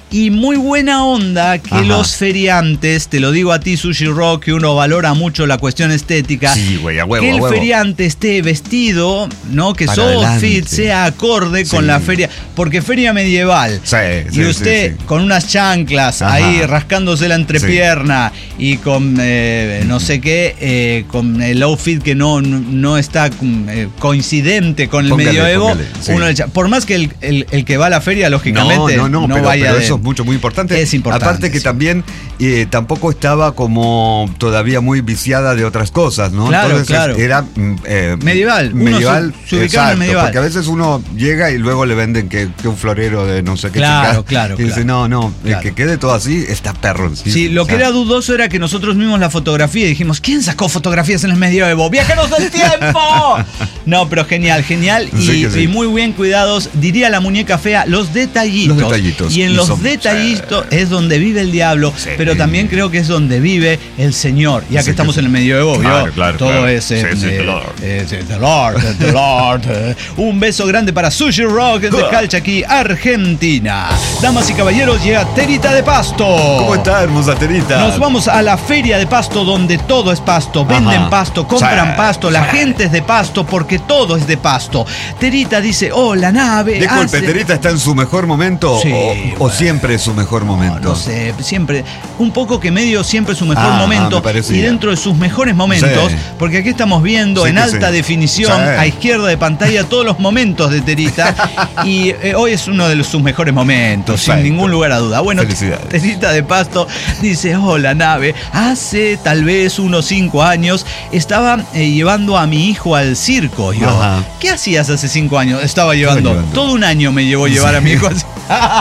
Y muy buena onda que Ajá. los feriantes, te lo digo a ti, Sushi Rock, que uno valora mucho la cuestión estética. Sí, güey, a huevo, que el a huevo. feriante esté vestido, ¿no? Que Para su adelante. outfit sea acorde con Sí. la feria. Porque feria medieval. Sí, y sí, usted sí, sí. con unas chanclas Ajá. ahí rascándose la entrepierna y con eh, no sé qué, eh, con el outfit que no, no está eh, coincidente con el Póngale, medioevo. póngale, sí. Uno le echa- por más que el, el- el que va a la feria, lógicamente, no, no, no, pero, vaya pero de- eso es mucho, muy importante. Es importante, Aparte que sí. también eh, tampoco estaba como todavía muy viciada de otras cosas, ¿no? Claro, Entonces claro. era mm, eh, Medieval. Uno medieval, se- se ubicaba en exacto, medieval. porque a veces uno llega y luego le venden que, que un florero de no sé qué Claro, chingada. claro, Y dice, claro. no, no, el Claro. que quede todo así está perro. Sí, lo que era dudoso era que nosotros vimos la fotografía y dijimos, ¿quién sacó fotografías en el medioevo? ¡Viajeros del tiempo! No, pero genial, genial. Y, Sí que sí. y muy bien cuidados, diría la muñeca fea, los detallitos. Los detallitos. Y en Y los son- detallitos es donde vive el diablo, Sí. pero también creo que es donde vive el Señor. Ya que Sí, estamos que sí. en el medioevo, ¿vio? Claro, claro, Todo claro. es... eh, Sí, sí, eh, the Lord. eh, sí, the Lord, the Lord. eh. Un beso grande para Sushi Rock de Calchaquí, Argentina. Damas y caballeros, llega Terita de Pasto. ¿Cómo está, hermosa Terita? Nos vamos a la feria de Pasto donde todo es pasto, venden Ajá. pasto, compran Sí, pasto, la sí. gente es de pasto porque todo es de pasto. Terita dice, oh, la nave Disculpe, hace... ¿Terita está en su mejor momento Sí, o, o bueno. siempre es su mejor momento? No sé, siempre, un poco que medio siempre su mejor Ah, momento me parecía. y dentro de sus mejores momentos, Sí. porque aquí estamos viendo Sí en que alta sí. definición Sí. a izquierda de pantalla todos los momentos de Terita y eh, hoy es uno de los- sus mejores momentos, sin Perfecto. ningún lugar a duda. Bueno, Felicidades. Terita de Pasto dice, hola nave, hace tal vez unos cinco años estaba eh, llevando a mi hijo al circo. Yo, Ajá. ¿qué hacías hace cinco años? Estaba llevando, llevando. todo un año me llevó llevar a mi Sí. hijo al circo.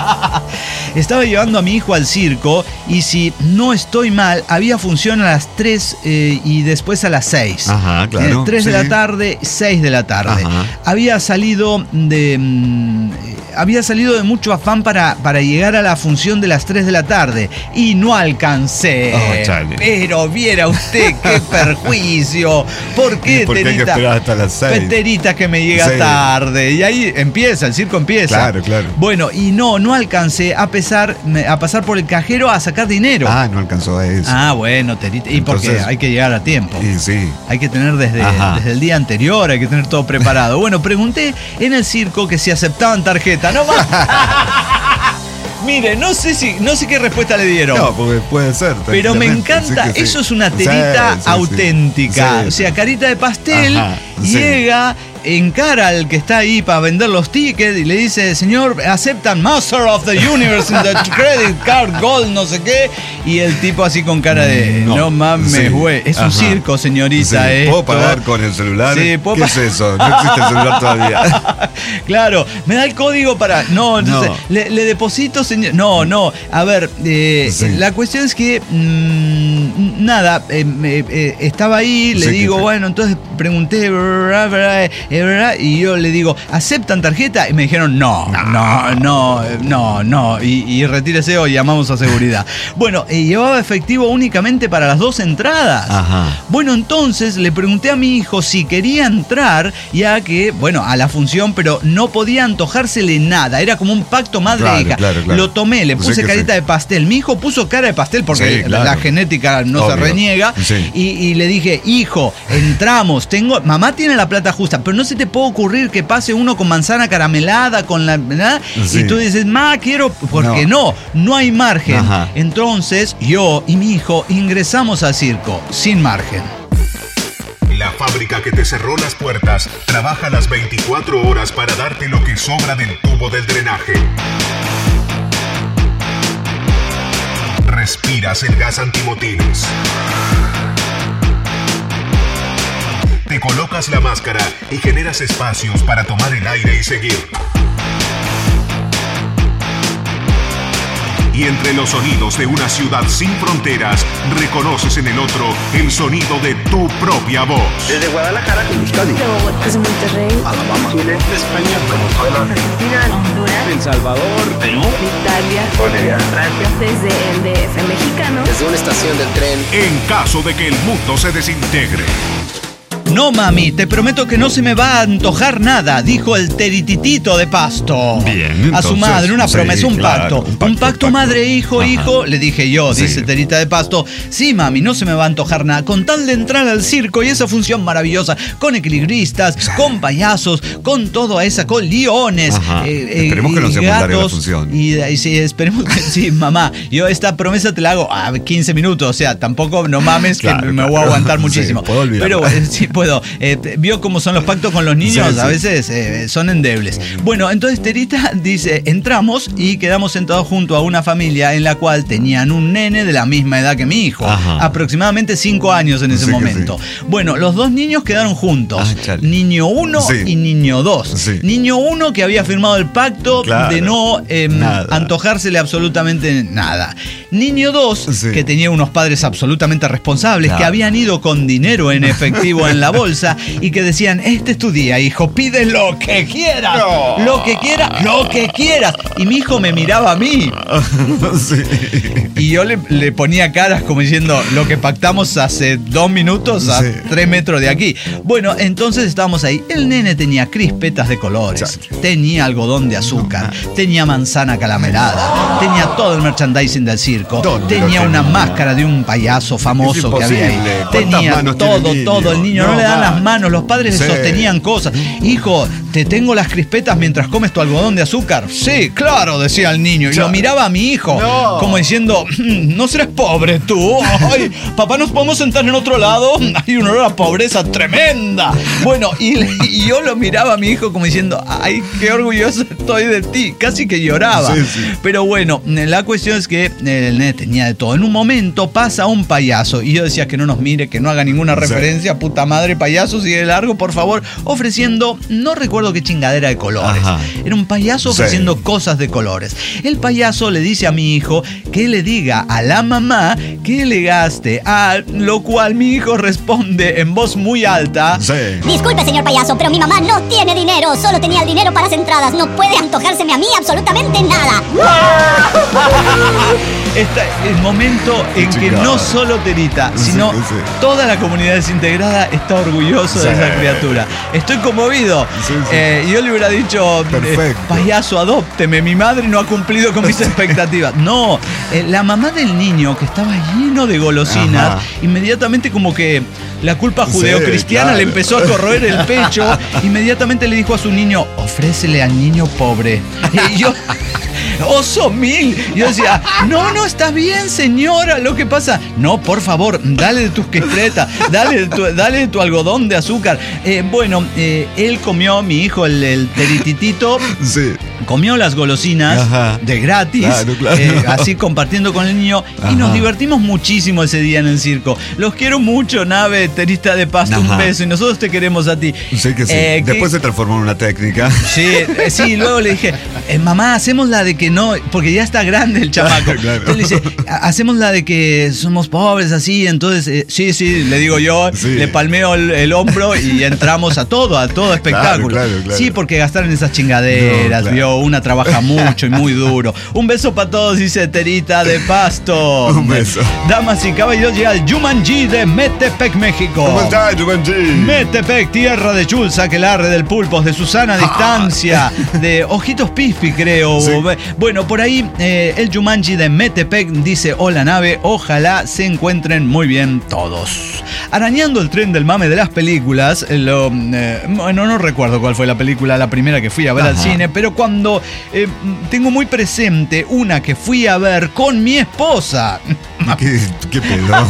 Estaba llevando a mi hijo al circo y si no estoy mal, había función a las tres eh, y después a las seis. Ajá, claro, tres de sí. la tarde, seis de la tarde. Ajá. Había salido de... mm, había salido de mucho afán para, para llegar a la función de las tres de la tarde y no alcancé. Oh, chale. Pero viera usted qué perjuicio. ¿Por qué, ¿Y por qué hay que Terita? esperar hasta las seis? Pues, Terita, que me llega Sí. tarde. Y ahí empieza, el circo empieza. Claro, claro. Bueno, y no, no alcancé a, pesar, a pasar por el cajero a sacar dinero. Ah, no alcanzó a eso. Ah, bueno, Terita. Y porque Entonces- hay que llegar a tiempo. Y sí. Hay que tener desde, Ajá. desde el día anterior, hay que tener todo preparado. Bueno, pregunté en el circo que si aceptaban tarjeta. No más. Mire, no sé si, no sé qué respuesta le dieron. No, porque puede ser. Pero me tranquilamente, encanta, sí que sí. eso es una Sí, terita sí, sí. auténtica. Sí. O sea, carita de pastel, Ajá, sí. llega, encara al que está ahí para vender los tickets y le dice, señor, aceptan Master of the Universe in the Credit Card Gold, no sé qué. Y el tipo así con cara de, no, No, mames, sí. güey. Es un Ajá. circo, señorita. Sí, esto. ¿puedo pagar con el celular? Sí, puedo ¿Qué pa- es eso? No existe el celular todavía. Claro, me da el código para. No, no, No. sé, le, le deposito, señor. No, no. A ver, eh, Sí. la cuestión es que. mm, nada, eh, eh, eh, estaba ahí, le Sí, que digo, sí. bueno, entonces pregunté, bra, bra, eh, bra, y yo le digo, ¿aceptan tarjeta? Y me dijeron, no, no, no, no, no. Y, y retírese o llamamos a seguridad. Bueno, eh, llevaba efectivo únicamente para las dos entradas. Ajá. Bueno, entonces le pregunté a mi hijo si quería entrar, ya que, bueno, a la función, pero no podía antojársele nada. Era como un pacto madre-hija. Claro, claro, claro. Lo tomé, le Sí puse que carita sí. de pastel. Mi hijo puso cara de pastel porque Sí, claro. la genética no se Obvio. reniega. Sí. Y, y le dije, hijo, entramos. Tengo, mamá tiene la plata justa, pero no se te puede ocurrir que pase uno con manzana caramelada, con la. ¿verdad? Sí. Y tú dices, ma, quiero. Porque no, no, hay margen. Ajá. Entonces, yo y mi hijo ingresamos al circo sin margen. La fábrica que te cerró las puertas trabaja las veinticuatro horas para darte lo que sobra del tubo del drenaje. Respiras el gas antimotines. Te colocas la máscara y generas espacios para tomar el aire y seguir. Y entre los sonidos de una ciudad sin fronteras, reconoces en el otro el sonido de tu propia voz. Desde Guadalajara, Euskadi, De Bogotá, desde Monterrey, Alabama, Chile, España, Venezuela, Argentina, Honduras, El Salvador, Perú, Italia, Bolivia, Francia. desde el D F mexicano, Desde una estación del tren. En caso de que el mundo se desintegre. No, mami, te prometo que no se me va a antojar nada, dijo el terititito de Pasto. Bien, a su entonces, madre, una sí, promesa, un, claro, pacto. un pacto. Un pacto, un pacto. madre-hijo, Ajá. hijo, le dije yo, Sí. dice Terita de Pasto. Sí, mami, no se me va a antojar nada. Con tal de entrar al circo y esa función maravillosa, con equilibristas, sí. con payasos, con todo esa, con leones. Eh, esperemos que no sea muy larga la función. Y, y sí, esperemos que sí, mamá. Yo esta promesa te la hago a quince minutos, o sea, tampoco no mames que claro, me claro. voy a aguantar muchísimo. Sí, puedo olvidar. Pero eh, sí puedo. Eh, vio cómo son los pactos con los niños, sí, a sí. veces eh, son endebles. Bueno, entonces Terita dice, entramos y quedamos sentados junto a una familia en la cual tenían un nene de la misma edad que mi hijo, Ajá. aproximadamente cinco años en ese Sí, momento. sí. Bueno, los dos niños quedaron juntos, Ah, chale. niño uno Sí. y niño dos. Sí. Niño uno que había firmado el pacto Claro. de no eh, antojársele absolutamente nada. Niño dos, Sí. que tenía unos padres absolutamente responsables, Claro. que habían ido con dinero en efectivo en la bolsa y que decían, este es tu día, hijo, pide lo que quieras, No. lo que quieras, lo que quieras. Y mi hijo me miraba a mí. Sí. Y yo le, le ponía caras como diciendo, lo que pactamos hace dos minutos a Sí. tres metros de aquí. Bueno, entonces estábamos ahí. El nene tenía crispetas de colores, tenía algodón de azúcar, tenía manzana caramelada, tenía todo el merchandising del circo, ¿Dónde tenía lo una tenía? máscara de un payaso famoso Es que había ahí. imposible. ¿Cuántas Tenía manos tiene todo, el niño? todo. El niño no, No, le dan va. las manos, los padres Sí. le sostenían cosas. Hijo, ¿te tengo las crispetas mientras comes tu algodón de azúcar? Sí, claro, decía el niño. Y lo miraba a mi hijo, No. como diciendo, no serás pobre tú. Ay, papá, ¿nos podemos sentar en otro lado? Hay un olor a pobreza tremenda. Bueno, y, y yo lo miraba a mi hijo como diciendo, ay, qué orgulloso estoy de ti. Casi que lloraba. Sí, sí. Pero bueno, la cuestión es que el nene tenía de todo. En un momento pasa un payaso y yo decía que no nos mire, que no haga ninguna Sí. referencia, puta madre, payaso, sigue largo, por favor, ofreciendo, no recuerdo qué chingadera de colores. Ajá. Era un payaso Sí. ofreciendo cosas de colores. El payaso le dice a mi hijo que le diga a la mamá que le gaste, a lo cual mi hijo responde en voz muy alta. Sí. Disculpe, señor payaso, pero mi mamá no tiene dinero. Solo tenía el dinero para las entradas. No puede antojárseme a mí absolutamente nada. Este es el momento en que Chica. no solo Terita, Sí, sino sí. toda la comunidad desintegrada está orgulloso de Sí. esa criatura. Estoy conmovido. Sí, sí. Eh, yo le hubiera dicho, eh, Perfecto. payaso, adópteme, mi madre no ha cumplido con mis expectativas. No, eh, la mamá del niño, que estaba lleno de golosinas, Ajá. inmediatamente como que la culpa Sí, judeocristiana claro. le empezó a corroer el pecho. Inmediatamente le dijo a su niño, ofrécele al niño pobre. Y yo... ¡Oso mil! Yo decía, no, no, está bien, señora, lo que pasa. No, por favor, dale de tus crispetas, dale, de tu, dale de tu algodón de azúcar. Eh, bueno, eh, él comió, mi hijo, el, el terititito, Sí. comió las golosinas Ajá. de gratis, Claro, claro. eh, así compartiendo con el niño, y Ajá. nos divertimos muchísimo ese día en el circo. Los quiero mucho, Nave, Terita de Pasto, Ajá. un beso, y nosotros te queremos a ti. Sí que sí. Eh, ¿qué- Después se transformó en una técnica. Sí, eh, sí, luego le dije, eh, mamá, hacemos la de que no, porque ya está grande el chamaco. Claro. Entonces le dice, "Ha- hacemos la de que somos pobres, así, entonces, eh, sí, sí, le digo yo, Sí. le palmeo el, el hombro y entramos a todo, a todo espectáculo. Claro, claro, claro. Sí, porque gastaron esas chingaderas, No, claro. vio, una trabaja mucho y muy duro. Un beso para todos, dice Terita de Pasto. Un beso. Damas y caballeros, llega el Jumanji de Metepec, México. ¿Cómo está, Jumanji? Metepec, tierra de Chulza, que larre del Pulpos, de Susana a Distancia, de Ojitos Pispi, creo. Sí. Bueno, por ahí eh, el Jumanji de Metepec dice, hola Nave, ojalá se encuentren muy bien todos. Arañando el tren del mame de las películas, eh, lo, eh, bueno, no recuerdo cuál fue la película, la primera que fui a ver al Ajá. cine, pero cuando eh, tengo muy presente una que fui a ver con mi esposa. ¿Qué, qué pedo?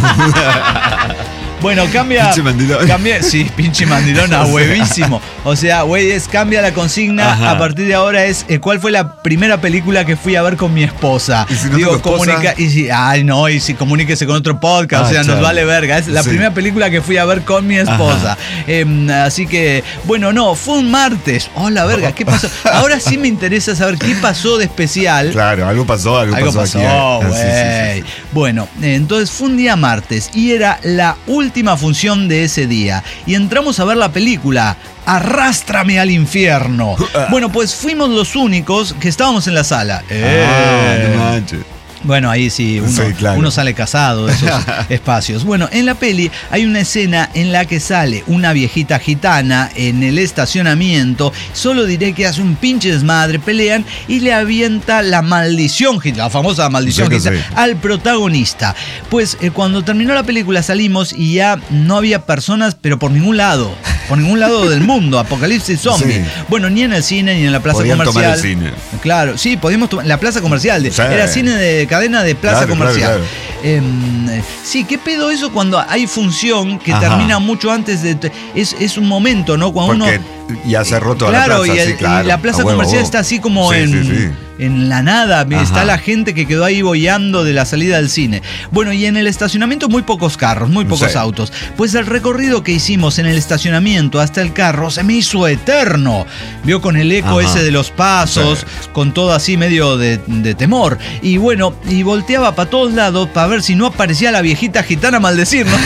Bueno, cambia. Pinche mandilón. Cambia, sí, pinche mandilón a huevísimo. O sea, güey, es cambia la consigna. Ajá. A partir de ahora es eh, ¿cuál fue la primera película que fui a ver con mi esposa? ¿Y si no tengo esposa? comunica. Y si, ay, no, y si comuníquese con otro podcast. Ah, o sea, nos chale. vale verga. Es la Sí. primera película que fui a ver con mi esposa. Eh, así que, bueno, no, fue un martes. Oh, la verga, ¿qué pasó? Ahora sí me interesa saber qué pasó de especial. Claro, algo pasó, algo, Algo pasó, aquí. Ah, güey. sí, sí, sí, sí. Bueno, eh, entonces fue un día martes y era la última función de ese día. Y entramos a ver la película Arrástrame al infierno. Bueno, pues fuimos los únicos que estábamos en la sala. Ah, Eh. no manches. Bueno, ahí sí, uno, Sí, claro. uno sale casado de esos espacios. Bueno, en la peli hay una escena en la que sale una viejita gitana en el estacionamiento. Solo diré que hace un pinche desmadre, pelean y le avienta la maldición, la famosa maldición Sí que gitana, sí. al protagonista. Pues eh, cuando terminó la película salimos y ya no había personas, pero por ningún lado. Por ningún lado del mundo, apocalipsis zombie. Sí. Bueno, ni en el cine ni en la plaza Podían comercial. tomar el cine. Claro, sí, podíamos tomar la plaza comercial. De, Sí. Era cine de cadena de plaza Claro, comercial. claro, Eh, sí, ¿qué pedo eso cuando hay función que Ajá. termina mucho antes de. Es, es un momento, ¿no? Cuando Porque uno. ya cerró toda Claro, la plaza. y, el- sí, claro. y la plaza A huevo, comercial a huevo. está así como Sí, en, sí, sí. en la nada. Ajá. Está la gente que quedó ahí boyando de la salida del cine. Bueno, y en el estacionamiento muy pocos carros, muy pocos Sí. autos. Pues el recorrido que hicimos en el estacionamiento hasta el carro se me hizo eterno. Vio con el eco Ajá. ese de los pasos, Sí. con todo así medio de, de temor. Y bueno, y volteaba para todos lados para ver si no aparecía la viejita gitana a maldecirnos.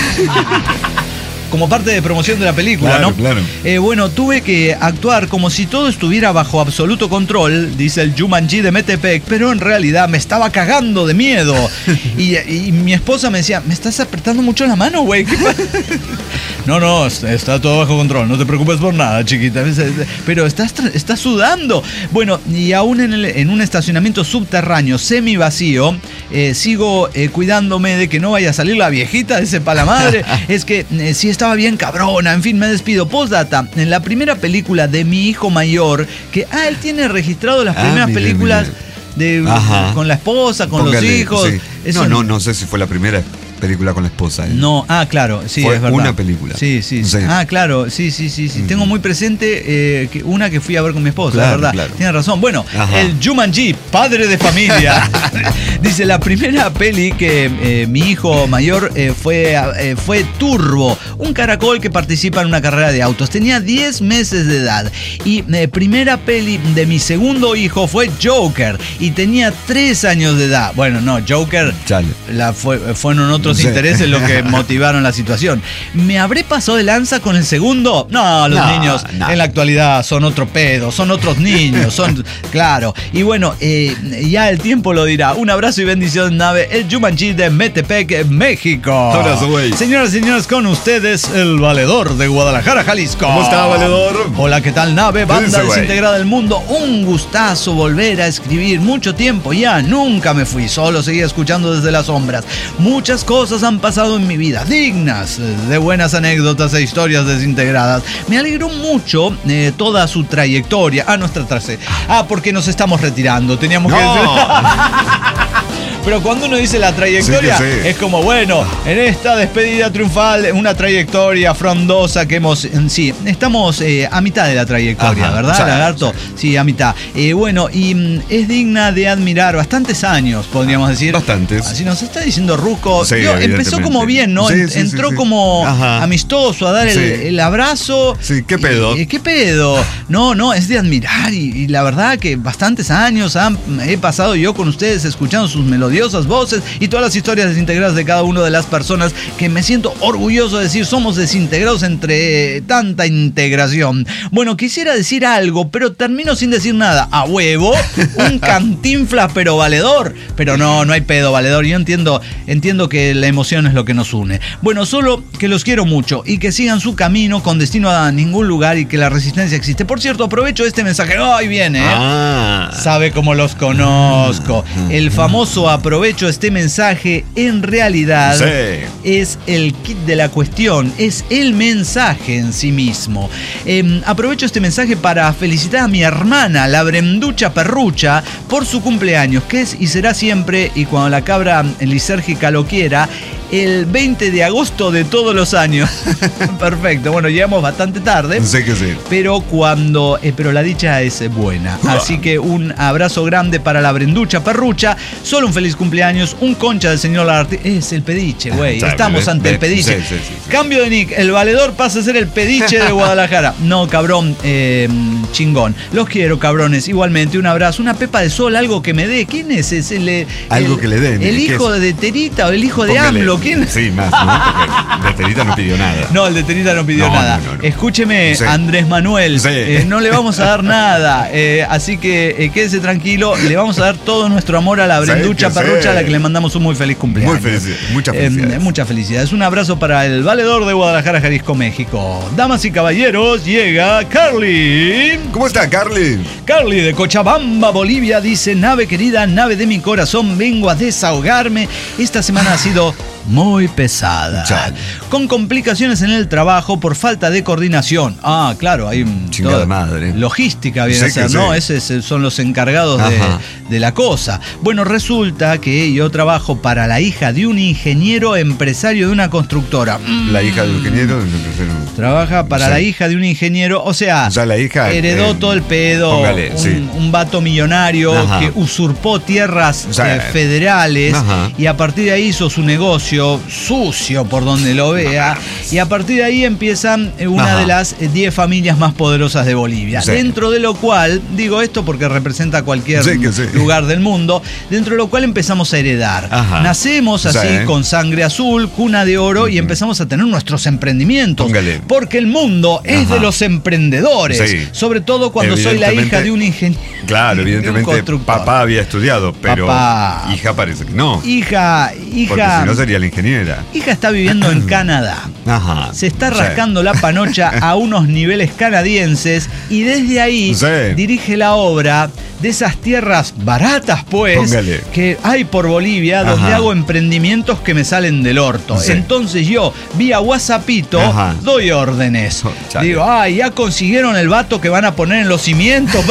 Como parte de promoción de la película, Claro, ¿no? claro. Eh, bueno, tuve que actuar como si todo estuviera bajo absoluto control, dice el Jumanji de Metepec, pero en realidad me estaba cagando de miedo. y, y mi esposa me decía, me estás apretando mucho la mano, güey. ¿Qué pasa? No, no, está todo bajo control, no te preocupes por nada, chiquita. Pero estás, estás sudando. Bueno, y aún en, el, en un estacionamiento subterráneo semi vacío, eh, sigo eh, cuidándome de que no vaya a salir la viejita de ese palamadre. Es que eh, sí estaba bien cabrona. En fin, me despido. Postdata, en la primera película de mi hijo mayor, que, ah, él tiene registrado las Ah, primeras mire, películas mire. de Ajá. con la esposa, con Póngale, los hijos. sí. Eso No, no, no sé si fue la primera película con la esposa. ¿eh? No, ah, claro, sí, Fue es verdad. una película. Sí, sí, sí. Sí. Ah, claro, sí, sí, sí, sí. Mm. Tengo muy presente eh, que una que fui a ver con mi esposa, Claro, la verdad. claro. Tiene razón. Bueno, Ajá. el Jumanji, padre de familia. Dice, la primera peli que eh, mi hijo mayor eh, fue, eh, fue Turbo, un caracol que participa en una carrera de autos. Tenía diez meses de edad. Y eh, primera peli de mi segundo hijo fue Joker y tenía tres años de edad. Bueno, no, Joker Chale. la fue, fueron otros Sí. intereses los que motivaron la situación. ¿Me habré pasado de lanza con el segundo? No, los No, niños no. en la actualidad son otro pedo, son otros niños, son. Claro. Y bueno, eh, ya el tiempo lo dirá. Un abrazo y bendición, nave. El Jumanji de Metepec, México. Abrazo, güey. Señoras y señores, con ustedes, el valedor de Guadalajara, Jalisco. ¿Cómo está, valedor? Hola, ¿qué tal, nave? Banda dice, güey? desintegrada del mundo. Un gustazo volver a escribir. Mucho tiempo ya, nunca me fui. Solo seguía escuchando desde las sombras. Muchas cosas han pasado en mi vida, dignas de buenas anécdotas e historias desintegradas. Me alegró mucho eh, toda su trayectoria. Ah, nuestra trase. Ah, porque nos estamos retirando. Teníamos que decir. Pero cuando uno dice la trayectoria, Sí que sí. es como, bueno, en esta despedida triunfal, una trayectoria frondosa que hemos. Sí, estamos eh, a mitad de la trayectoria, Ajá, ¿verdad, sí, Lagarto? Sí, a mitad. Eh, bueno, y mm, es digna de admirar bastantes años, podríamos decir. Bastantes. Así nos está diciendo Ruco. Sí, Digo, empezó evidentemente. como bien, ¿no? Sí, En- sí, sí, Entró sí. como Ajá. amistoso a dar el, Sí. el abrazo. Sí, ¿qué pedo? Y- ¿Qué pedo? No, no, es de admirar. Y, y la verdad que bastantes años han, he pasado yo con ustedes escuchando sus melodiosas voces y todas las historias desintegradas de cada una de las personas, que me siento orgulloso de decir somos desintegrados entre tanta integración. Bueno, quisiera decir algo, pero termino sin decir nada. A huevo, un cantinflas pero valedor. Pero no, no hay pedo, valedor. Yo entiendo, entiendo que la emoción es lo que nos une. Bueno, solo que los quiero mucho y que sigan su camino con destino a ningún lugar y que la resistencia existe. Por cierto, aprovecho este mensaje. ¡Ay, viene! ¿eh? Ah. Sabe cómo los conozco. El famoso aprovecho este mensaje, en realidad Sí. es el kit de la cuestión, es el mensaje en sí mismo. Eh, aprovecho este mensaje para felicitar a mi hermana, la Brenducha Perrucha, por su cumpleaños, que es y será siempre, y cuando la cabra lisérgica lo quiera, el veinte de agosto de todos los años. Perfecto, bueno, llegamos bastante tarde. Sé que sí. Pero cuando. Eh, pero la dicha es buena. Así que un abrazo grande para la Brenducha Perrucha. Solo un feliz cumpleaños. Un concha del señor Lagarti. Es el pediche, güey. Sabe, Estamos ve, ante ve, el pediche. sí, sí, sí, sí. Cambio de nick. El valedor pasa a ser el pediche de Guadalajara. No, cabrón. Eh, chingón. Los quiero, cabrones. Igualmente, un abrazo. Una pepa de sol, algo que me dé. ¿Quién es ese? El, Algo el- que le den, El ¿qué hijo es? de Terita o el hijo de Póngale, AMLO. ¿quién? Sí, más, ¿no? Porque el de Terita no pidió nada. No, el de Terita no pidió No, nada. no, no, no. Escúcheme, Sí. Andrés Manuel, Sí. eh, no le vamos a dar nada. eh, así que eh, quédese tranquilo, le vamos a dar todo nuestro amor a la Sí, Brenducha que Parrucha, sí. a la que le mandamos un muy feliz cumpleaños. Muy feliz, muchas Eh, felicidades. muchas felicidades. Un abrazo para el valedor de Guadalajara, Jalisco, México. Damas y caballeros, llega Carly. ¿Cómo está, Carly? Carly de Cochabamba, Bolivia, dice: nave querida, nave de mi corazón, vengo a desahogarme. Esta semana ha sido muy pesada, Chale. con complicaciones en el trabajo por falta de coordinación. Ah, claro, hay un Chingada todo- madre. logística viene Sí a ser, que ¿no? sí. Esos son los encargados de, Ajá. de la cosa. Bueno, resulta que yo trabajo para la hija de un ingeniero empresario de una constructora. Mm. La hija del ingeniero. Trabaja para Sí. la hija de un ingeniero, o sea, O sea, la hija, heredó eh, todo el pedo, póngale, un, sí. un vato millonario Ajá. que usurpó tierras O sea, eh, federales ajá. y a partir de ahí hizo su negocio sucio por donde lo vea y a partir de ahí empiezan eh, una Ajá. de las diez familias más poderosas de Bolivia. Sí. Dentro de lo cual, digo esto porque representa cualquier Sí, que sí. lugar del mundo, dentro de lo cual empezamos a heredar. Ajá. Nacemos así Sí. con sangre azul, cuna de oro y empezamos a tener nuestros emprendimientos. Póngale. Porque el mundo es Ajá. de los emprendedores. Sí. Sobre todo cuando soy la Evidentemente- hija de un ingeniero. Claro, de un evidentemente constructor. papá había estudiado, pero Papá. hija parece que no. Hija, Porque hija. si no sería la ingeniera. Hija está viviendo en Canadá. Ajá. Se está Sí. rascando la panocha a unos niveles canadienses y desde ahí Sí. dirige la obra de esas tierras baratas, pues, Póngale. que hay por Bolivia, donde Ajá. hago emprendimientos que me salen del orto. Sí. Entonces yo, vía WhatsAppito, Ajá. doy órdenes. Oh, chale. Digo, ah, ya consiguieron el vato que van a poner en los cimientos.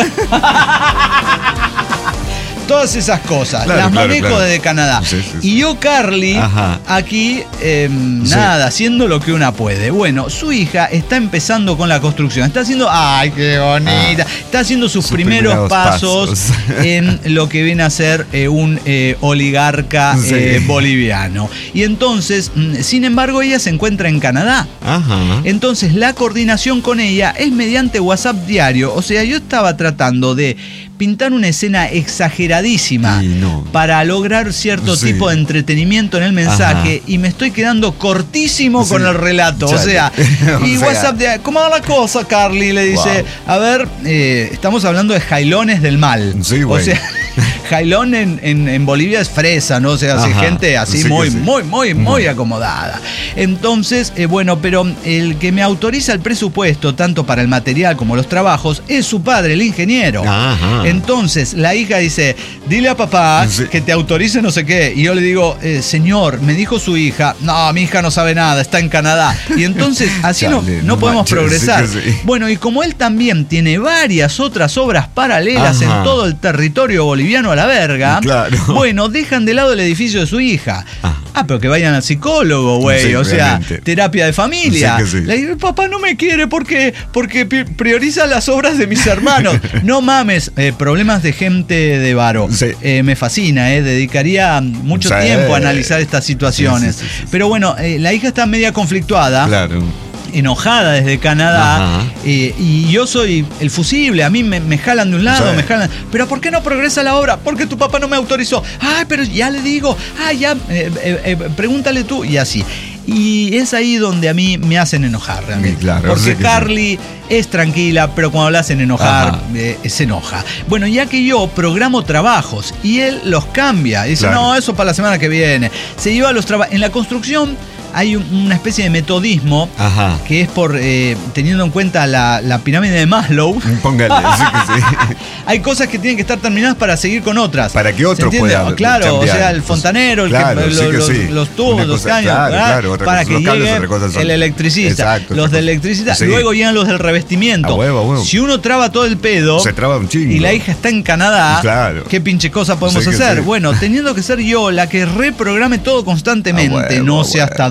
Todas esas cosas, Claro, las claro, manejo claro. desde Canadá. Sí, sí, sí. Y yo, Carly, Ajá. aquí, eh, Sí. nada, haciendo lo que una puede. Bueno, su hija está empezando con la construcción. Está haciendo, ¡ay, qué bonita! Ah. Está haciendo sus, Sus primeros, primeros pasos, pasos. en lo que viene a ser eh, un eh, oligarca Sí. eh, boliviano. Y entonces, mm, sin embargo, ella se encuentra en Canadá. Ajá. Entonces la coordinación con ella es mediante WhatsApp diario. O sea, yo estaba tratando de pintar una escena exageradísima Y no. para lograr cierto Sí. tipo de entretenimiento en el mensaje Ajá. y me estoy quedando cortísimo Sí. con el relato. O Chale. sea, O y sea. WhatsApp de, ¿cómo va la cosa, Carly? Le dice, a ver, eh, estamos hablando de jailones del mal. Sí, o güey. sea, jailón en, en, en Bolivia es fresa, ¿no? O sea, así, Ajá. gente así Sí que muy, sí. muy, muy, muy Ujú. acomodada. Entonces, eh, bueno, pero el que me autoriza el presupuesto, tanto para el material como los trabajos, es su padre, el ingeniero. Ajá. Entonces, la hija dice, dile a papá Sí. que te autorice no sé qué. Y yo le digo, eh, señor, me dijo su hija, no, mi hija no sabe nada, está en Canadá. Y entonces, así no, Chale, no no podemos manches, progresar. sí que sí. Bueno, y como él también tiene varias otras obras paralelas Ajá. en todo el territorio boliviano a la verga, Claro. bueno, dejan de lado el edificio de su hija. Ah. Ah, pero que vayan al psicólogo, güey. Sí, o sea, realmente. terapia de familia. Sí que sí. Le digo, papá no me quiere porque, porque pi- prioriza las obras de mis hermanos. No mames, eh, problemas de gente de varo. Sí. Eh, me fascina, eh, dedicaría mucho Sí. tiempo a analizar estas situaciones. Sí, sí, sí, sí. Pero bueno, eh, la hija está media conflictuada. Claro. Enojada desde Canadá. Ajá. eh, y yo soy el fusible, a mí me, me jalan de un lado, Sí. me jalan. Pero ¿por qué no progresa la obra? Porque tu papá no me autorizó. Ay, pero ya le digo, ah, ya, eh, eh, eh, pregúntale tú, y así. Y es ahí donde a mí me hacen enojar realmente. Sí, claro, Porque sí que sí. Carly es tranquila, pero cuando la hacen enojar, Ajá. eh, se enoja. Bueno, ya que yo programo trabajos y él los cambia, dice, Claro. no, eso para la semana que viene. Se lleva los trabajos. En la construcción hay un- una especie de metodismo Ajá. que es por eh, teniendo en cuenta la, la pirámide de Maslow. Póngale, sí que sí. Hay cosas que tienen que estar terminadas para seguir con otras. Para que otro ¿Se entiende? pueda Claro, cambiar. o sea, el fontanero, el Claro, que, sí lo- que los, sí. los tubos, Una los cosa- caños, claro, ¿verdad? claro, otra para cosa- que los cables, llegue otra cosa son- el electricista. Exacto, los otra del cosa. electricista, Sí. luego llegan los del revestimiento. A huevo, a huevo. Si uno traba todo el pedo Se traba un chingo. y la hija está en Canadá, Claro. ¿qué pinche cosa podemos Sí que hacer? sí. Bueno, teniendo que ser yo la que reprograme todo constantemente, A huevo, no a sé huevo. hasta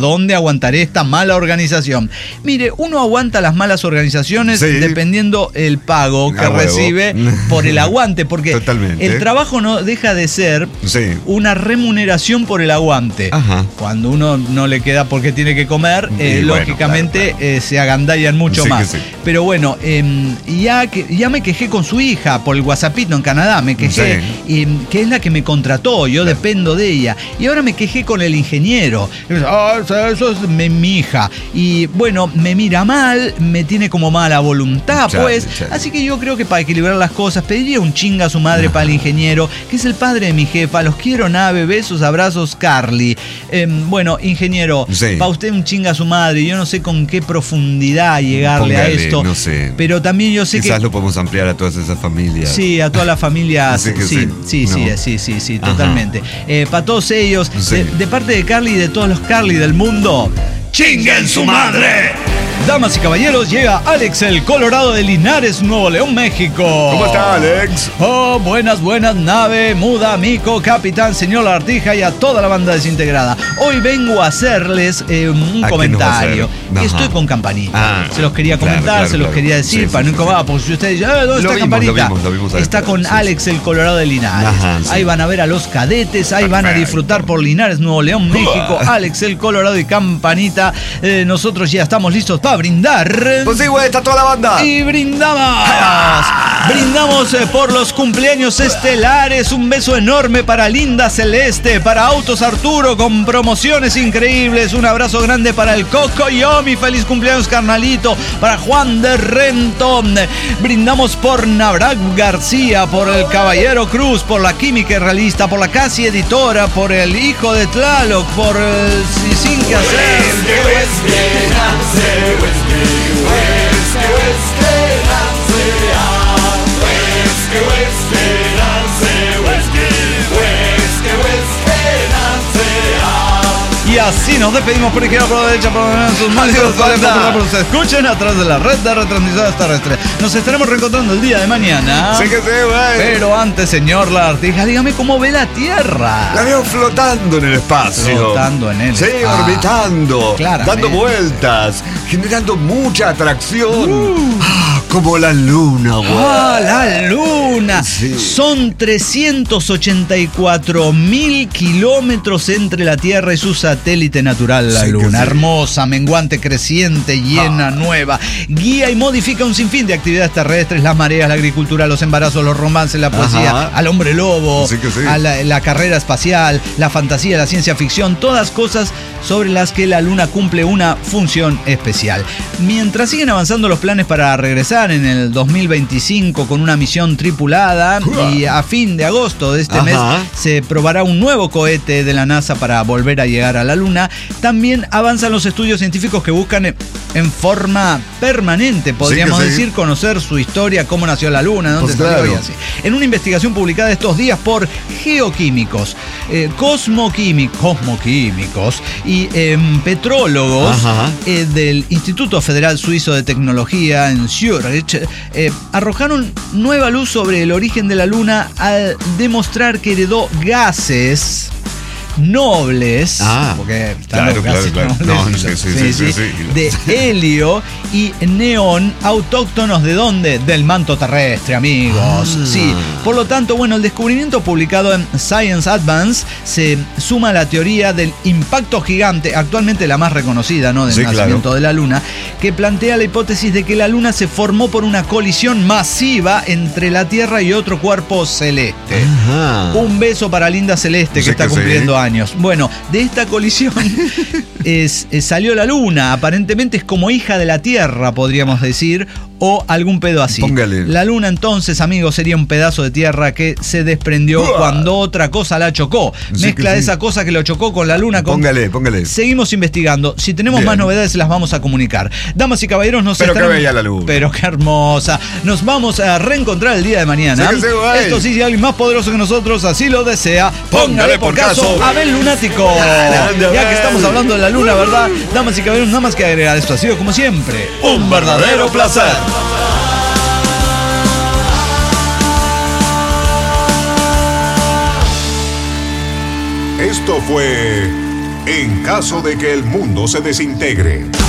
dónde aguantaré esta mala organización. Mire, uno aguanta las malas organizaciones sí. dependiendo el pago que recibe por el aguante, porque Totalmente. el trabajo no deja de ser sí. una remuneración por el aguante. Ajá. Cuando uno no le queda porque tiene que comer, eh, bueno, lógicamente claro, claro. Eh, se agandallan mucho sí más. Sí. Pero bueno, eh, ya, que, ya me quejé con su hija por el WhatsAppito en Canadá, me quejé, sí. eh, que es la que me contrató, yo claro. dependo de ella. Y ahora me quejé con el ingeniero. Ah, eso es mi, mi hija. Y bueno, me mira mal, me tiene como mala voluntad, chale, pues. Chale. Así que yo creo que para equilibrar las cosas, pediría un chinga a su madre Ajá. para el ingeniero, que es el padre de mi jefa. Los quiero, nave, besos, abrazos, Carly. Eh, bueno, ingeniero, sí. para usted un chinga a su madre. Yo no sé con qué profundidad llegarle Póngale, a esto. No sé. Pero también yo sé Quizás que. Quizás lo podemos ampliar a todas esas familias. Sí, a todas las familias. Sí, sí, sí, no. sí, sí, sí, sí, totalmente. Eh, para todos ellos, sí. de, de parte de Carly y de todos los Carly del mundo, ¡chinguen su madre! Damas y caballeros, llega Alex, el Colorado de Linares, Nuevo León, México. ¿Cómo está, Alex? Oh, buenas, buenas, nave, muda, mico, capitán, señor Lagartija y a toda la banda desintegrada. Hoy vengo a hacerles eh, un ¿A comentario. Estoy con Campanita. Ah, se los quería comentar, claro, claro, se los claro. quería decir, sí, para sí, no incomodar, sí. porque si ustedes dicen, eh, ¿dónde lo está vimos, Campanita? Lo vimos, lo vimos está con sí, Alex, el Colorado de Linares. Ajá, sí. Ahí van a ver a los cadetes, ahí Perfecto. van a disfrutar por Linares, Nuevo León, México. Alex, el Colorado y Campanita. Eh, nosotros ya estamos listos para brindar. Pues sí, güey, está toda la banda. Y brindamos. Brindamos eh, por los cumpleaños estelares. Un beso enorme para Linda Celeste, para Autos Arturo con promociones increíbles. Un abrazo grande para el Coco Yomi. Feliz cumpleaños, carnalito. Para Juan de Renton. Brindamos por Navrac García, por el Caballero Cruz, por la Química Realista, por la Casi Editora, por el Hijo de Tlaloc, por el Sin Que Hacer. Y así nos despedimos por izquierda, por la derecha, por la sus manos, por se escuchen a través de la red de retransmisoras terrestres. Nos estaremos reencontrando el día de mañana. Sí que sí, güey. Pero antes, señor Lagartija, dígame cómo ve la Tierra. La veo flotando en el espacio. Flotando en el sí, espacio. Sí, orbitando, claramente. Dando vueltas, generando mucha atracción. Uh. Ah, como la luna, güey. Ah, la luna. Sí. Son trescientos ochenta y cuatro mil kilómetros entre la Tierra y su satélite natural, la sí, luna. Sí. Hermosa, menguante, creciente, llena, ah. nueva. Guía y modifica un sinfín de actividades terrestres, las mareas, la agricultura, los embarazos, los romances, la poesía, Ajá. al hombre lobo, sí sí. a la, la carrera espacial, la fantasía, la ciencia ficción, todas cosas sobre las que la luna cumple una función especial. Mientras siguen avanzando los planes para regresar en el dos mil veinticinco con una misión tripulada, uh. y a fin de agosto de este Ajá. mes se probará un nuevo cohete de la NASA para volver a llegar a la luna, también avanzan los estudios científicos que buscan en forma permanente, podríamos sí sí. decir, conocer su historia, cómo nació la luna, dónde pues salió claro. y así. En una investigación publicada estos días por geoquímicos, eh, cosmoquímicos, cosmoquímicos y eh, petrólogos eh, del Instituto Federal Suizo de Tecnología en Zurich, eh, arrojaron nueva luz sobre el origen de la luna al demostrar que heredó gases nobles, ah, porque claro, claro, claro. No, sí, sí, sí, sí, sí, de helio y neón autóctonos ¿de dónde? Del manto terrestre, amigos. Ah. Sí, por lo tanto, bueno, el descubrimiento publicado en Science Advance se suma a la teoría del impacto gigante, actualmente la más reconocida, ¿no? Del sí, nacimiento claro. de la luna, que plantea la hipótesis de que la luna se formó por una colisión masiva entre la Tierra y otro cuerpo celeste. Ajá. Un beso para Linda Celeste, que sí, está que cumpliendo sí. años. Bueno, de esta colisión es, es, salió la luna. Aparentemente es como hija de la Tierra, podríamos decir, o algún pedo así. Póngale. La luna entonces, amigos, sería un pedazo de tierra que se desprendió uh. cuando otra cosa la chocó. Sí, Mezcla de sí. esa cosa que lo chocó con la luna. Con... Póngale, póngale. Seguimos investigando. Si tenemos Bien. más novedades, las vamos a comunicar. Damas y caballeros, nos Pero estarán... qué bella la luna. Pero qué hermosa. Nos vamos a reencontrar el día de mañana. Sí, sí, Esto sí, si alguien más poderoso que nosotros así lo desea, póngale por caso a Abel Lunático. Ya que estamos hablando de la luna, ¿verdad? Damas y caballeros, nada más que agregar. Esto ha sido, como siempre, un verdadero placer. Esto fue en caso de que el mundo se desintegre.